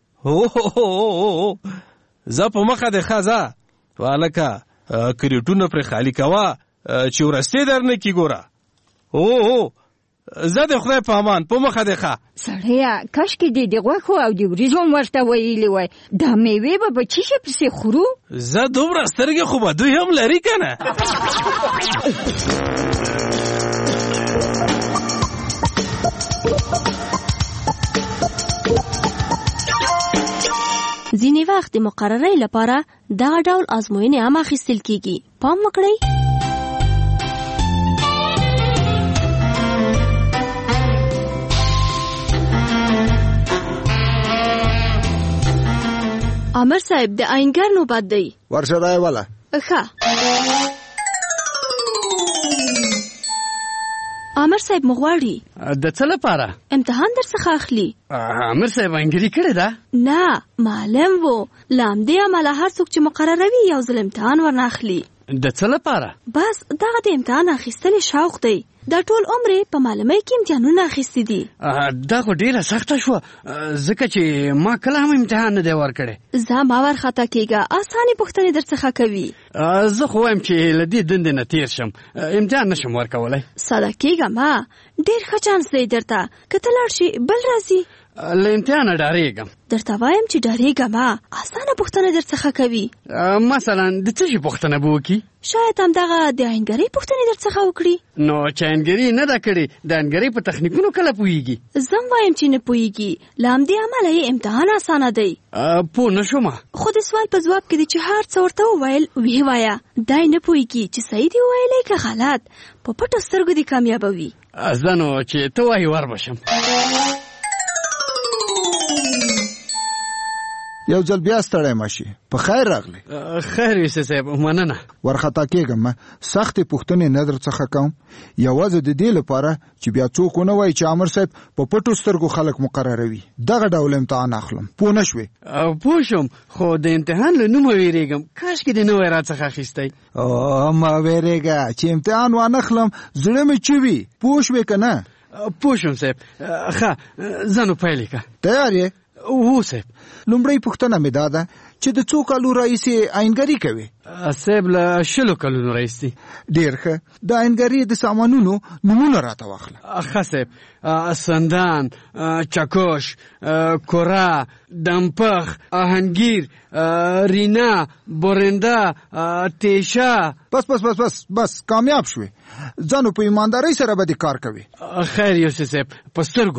زه په مخه دې ښه ځه هلکه، کریټونه پرې خالي کوه چې ورستې در نه کي. ګوره زه د خدای په امان، په مخه دې ښه. سړیه کاشکې دې د غوښو او د وریځو هم ورته ویلي وای، دا میوې به په چیښې پسې خورو. زه دومره سترګې خو به دوی هم لري که نه. ځینې وخت د مقررۍ لپاره دغه ډول ازموینې هم اخیستل کیږي. پام وکړئ. عامر صاحب د آینګر نوبت دی. ورشه دی والا. ښه. عامر صاحب مغواړي. د څه لپاره؟ امتحان در څخه اخلي. عامر صاحب انګري کړی ده؟ نه، معلم وو. لامدې عمله هر څوک چې مقرروي یو ځل امتحان ورنه اخلي. د څه لپاره؟ بس دغه د امتحان اخیستل شوق دی. دا ټول عمر په معلمۍ کې امتحانونه اخیستي دي. دا خو ډیره سخته شوه ځکه چې ما کله هم امتحان نه دی ورکړی. ځه ما ورخطا کېږه، اسانې پوښتنې در څخه کوي. زه خو وایم چې له دې دندې نه تېر شم، امتحان نشم ورکولی. ساده کېږه ما، ډېر ښه چانس دی درته. که ته لاړ شي بل راځي. له امتحانه ډارېږم. درته وایم چې ډارېږه ما، اسانه پوښتنه در څخه کوي. مثلا د څه شي پوښتنه به وکړي؟ شاید همدغه د آینګرۍ پوښتنې در څخه وکړي. نو چې آینګري نه ده کړې، د آینګرۍ په تخنیکونو کله پوهېږي؟ زه هم وایم چې نه پوهېږي. له همدې امله یې امتحان اسانه دی. پوه نه شومه. خو د سوال په ځواب کې دی چې هر څه ورته وویل ویې وایه. دی نه پوهېږي چې صحیح دي وویلی که غلط. په پټو سترګو دې کامیابوي. زه نو چې ته وایي ور بشم. یو ځل بیا ستړی مشي. په خیر راغلی. خیر یوسف صاحب، مننه. ورخطا کېږم، سختې پوښتنې نه در څخه کوم، یوازې د دې لپاره چې بیا څوک ونه وایي چې عامر صاحب په پټو سترګو خلک مقرروي. دغه ډول امتحان اخلم. پوه نه شوې؟ پوه شوم، خو د امتحان له نومه ویرېږم. کاشکې دې نه وای راڅخه اخیستی. مه ویرېږه چې امتحان وانخلم، زړه مې چوي. پوه شوې که نه؟ پوه شوم صاحب. ښه ځه نو پیل یې که. تیار یې؟ هو صاحب. لومړی پوښتنه مې دا ده چې د څو کالو راهیسې آینګري کوي؟ صاحب له 20 کلونو راهیسې. ډېر ښه. د آینګري د سامانونو نومونه راته واخله. ښه صاحب. سندان، چکش، کوره، دمپخ، آهنګیر، رینا، بورنده، تیشه. بس کامیاب شوې. ځانو په ایماندارۍ سره به دې کار کوي. خیر یوسف صاحب، په سترګو.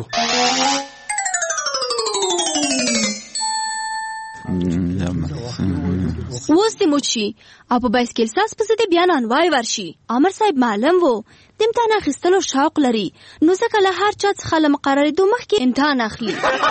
اوس دې موچ شي او په بایسکل ساز پسې دې بیا نانوای ورشي. عامر صاحب معلم وو د امتحان اخیستلو شوق لري، نو ځکه له هر چا څخه له مقررېدو مخکې امتحان اخلي.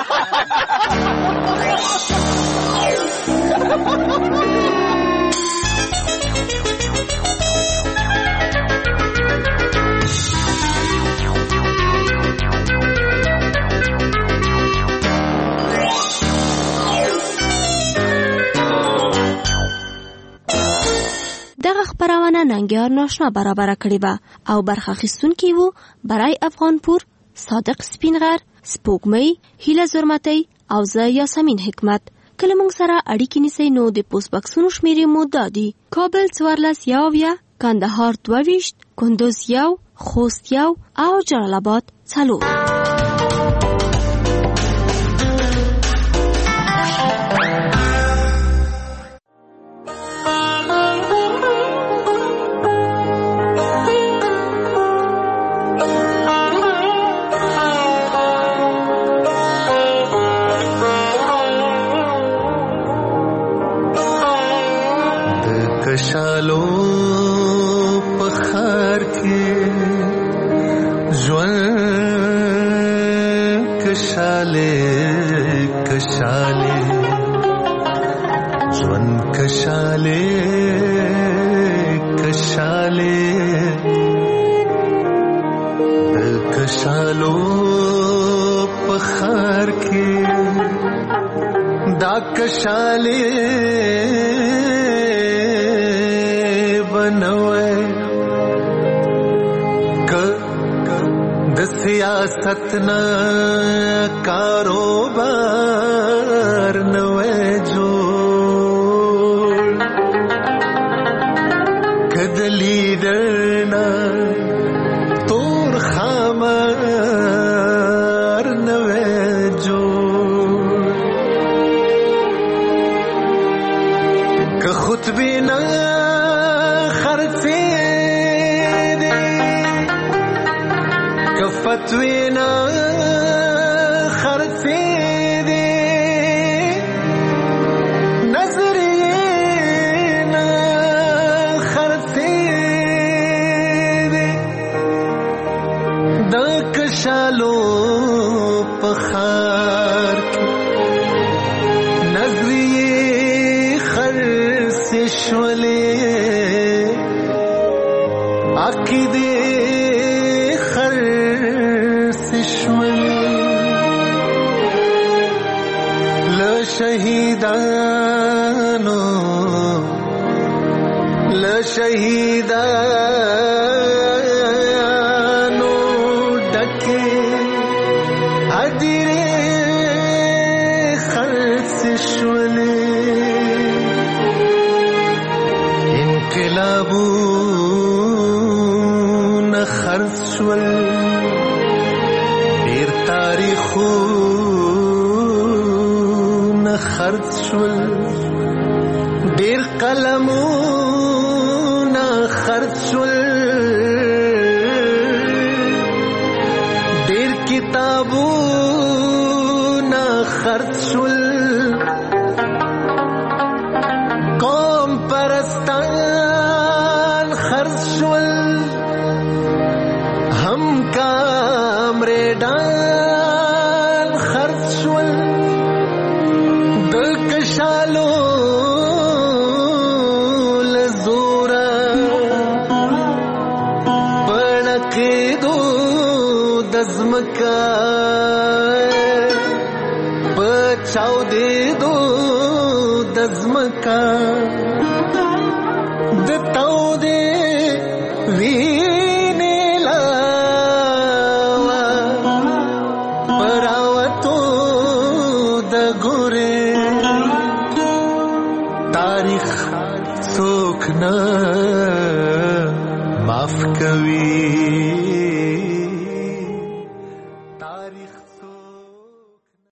دغه خبرونه ننګیار ناشنا برابر کړې وه او برخه اخیستونکي وو برای افغانپور، صادق سپینغر، سپوږمۍ، هیله زرمتۍ او زه یاسمین حکمت. کله موږ سره اړیکې نیسئ نو د پوسټ بکسونو شمیرې مو دا دي: کابل 14 کندهار 22 کندوز 1 خوست 1 او جلال آباد 4. کشالو پخار کې ژوند کشاله ژوند کشاله د کشالو پخار کې دا کشاله بنوے د سیاست نہ کاروبار نوے جوڑ کد لیڈر نہ تور خامار نوے جوڑ کہ خود بھی نہ فتوینا خرچے دے نظرینا خرچے دے دا کشالو پخار کی نظریے خرچ شولے عقیدے شهیدانو ډکه ادیره خرڅ شولې انقلابونه خرڅ شول ډېر تاریخونه خرڅ شول ډېر قلمونه خرڅ شول ډېر کتابونه خرڅ شول قوم پرستان خرڅ شول هم کامریډان خرڅ شول د کش چاودېدو د ځمکه د تودې وینې لاوه په راوتو د ګورې تاریخ څوک نه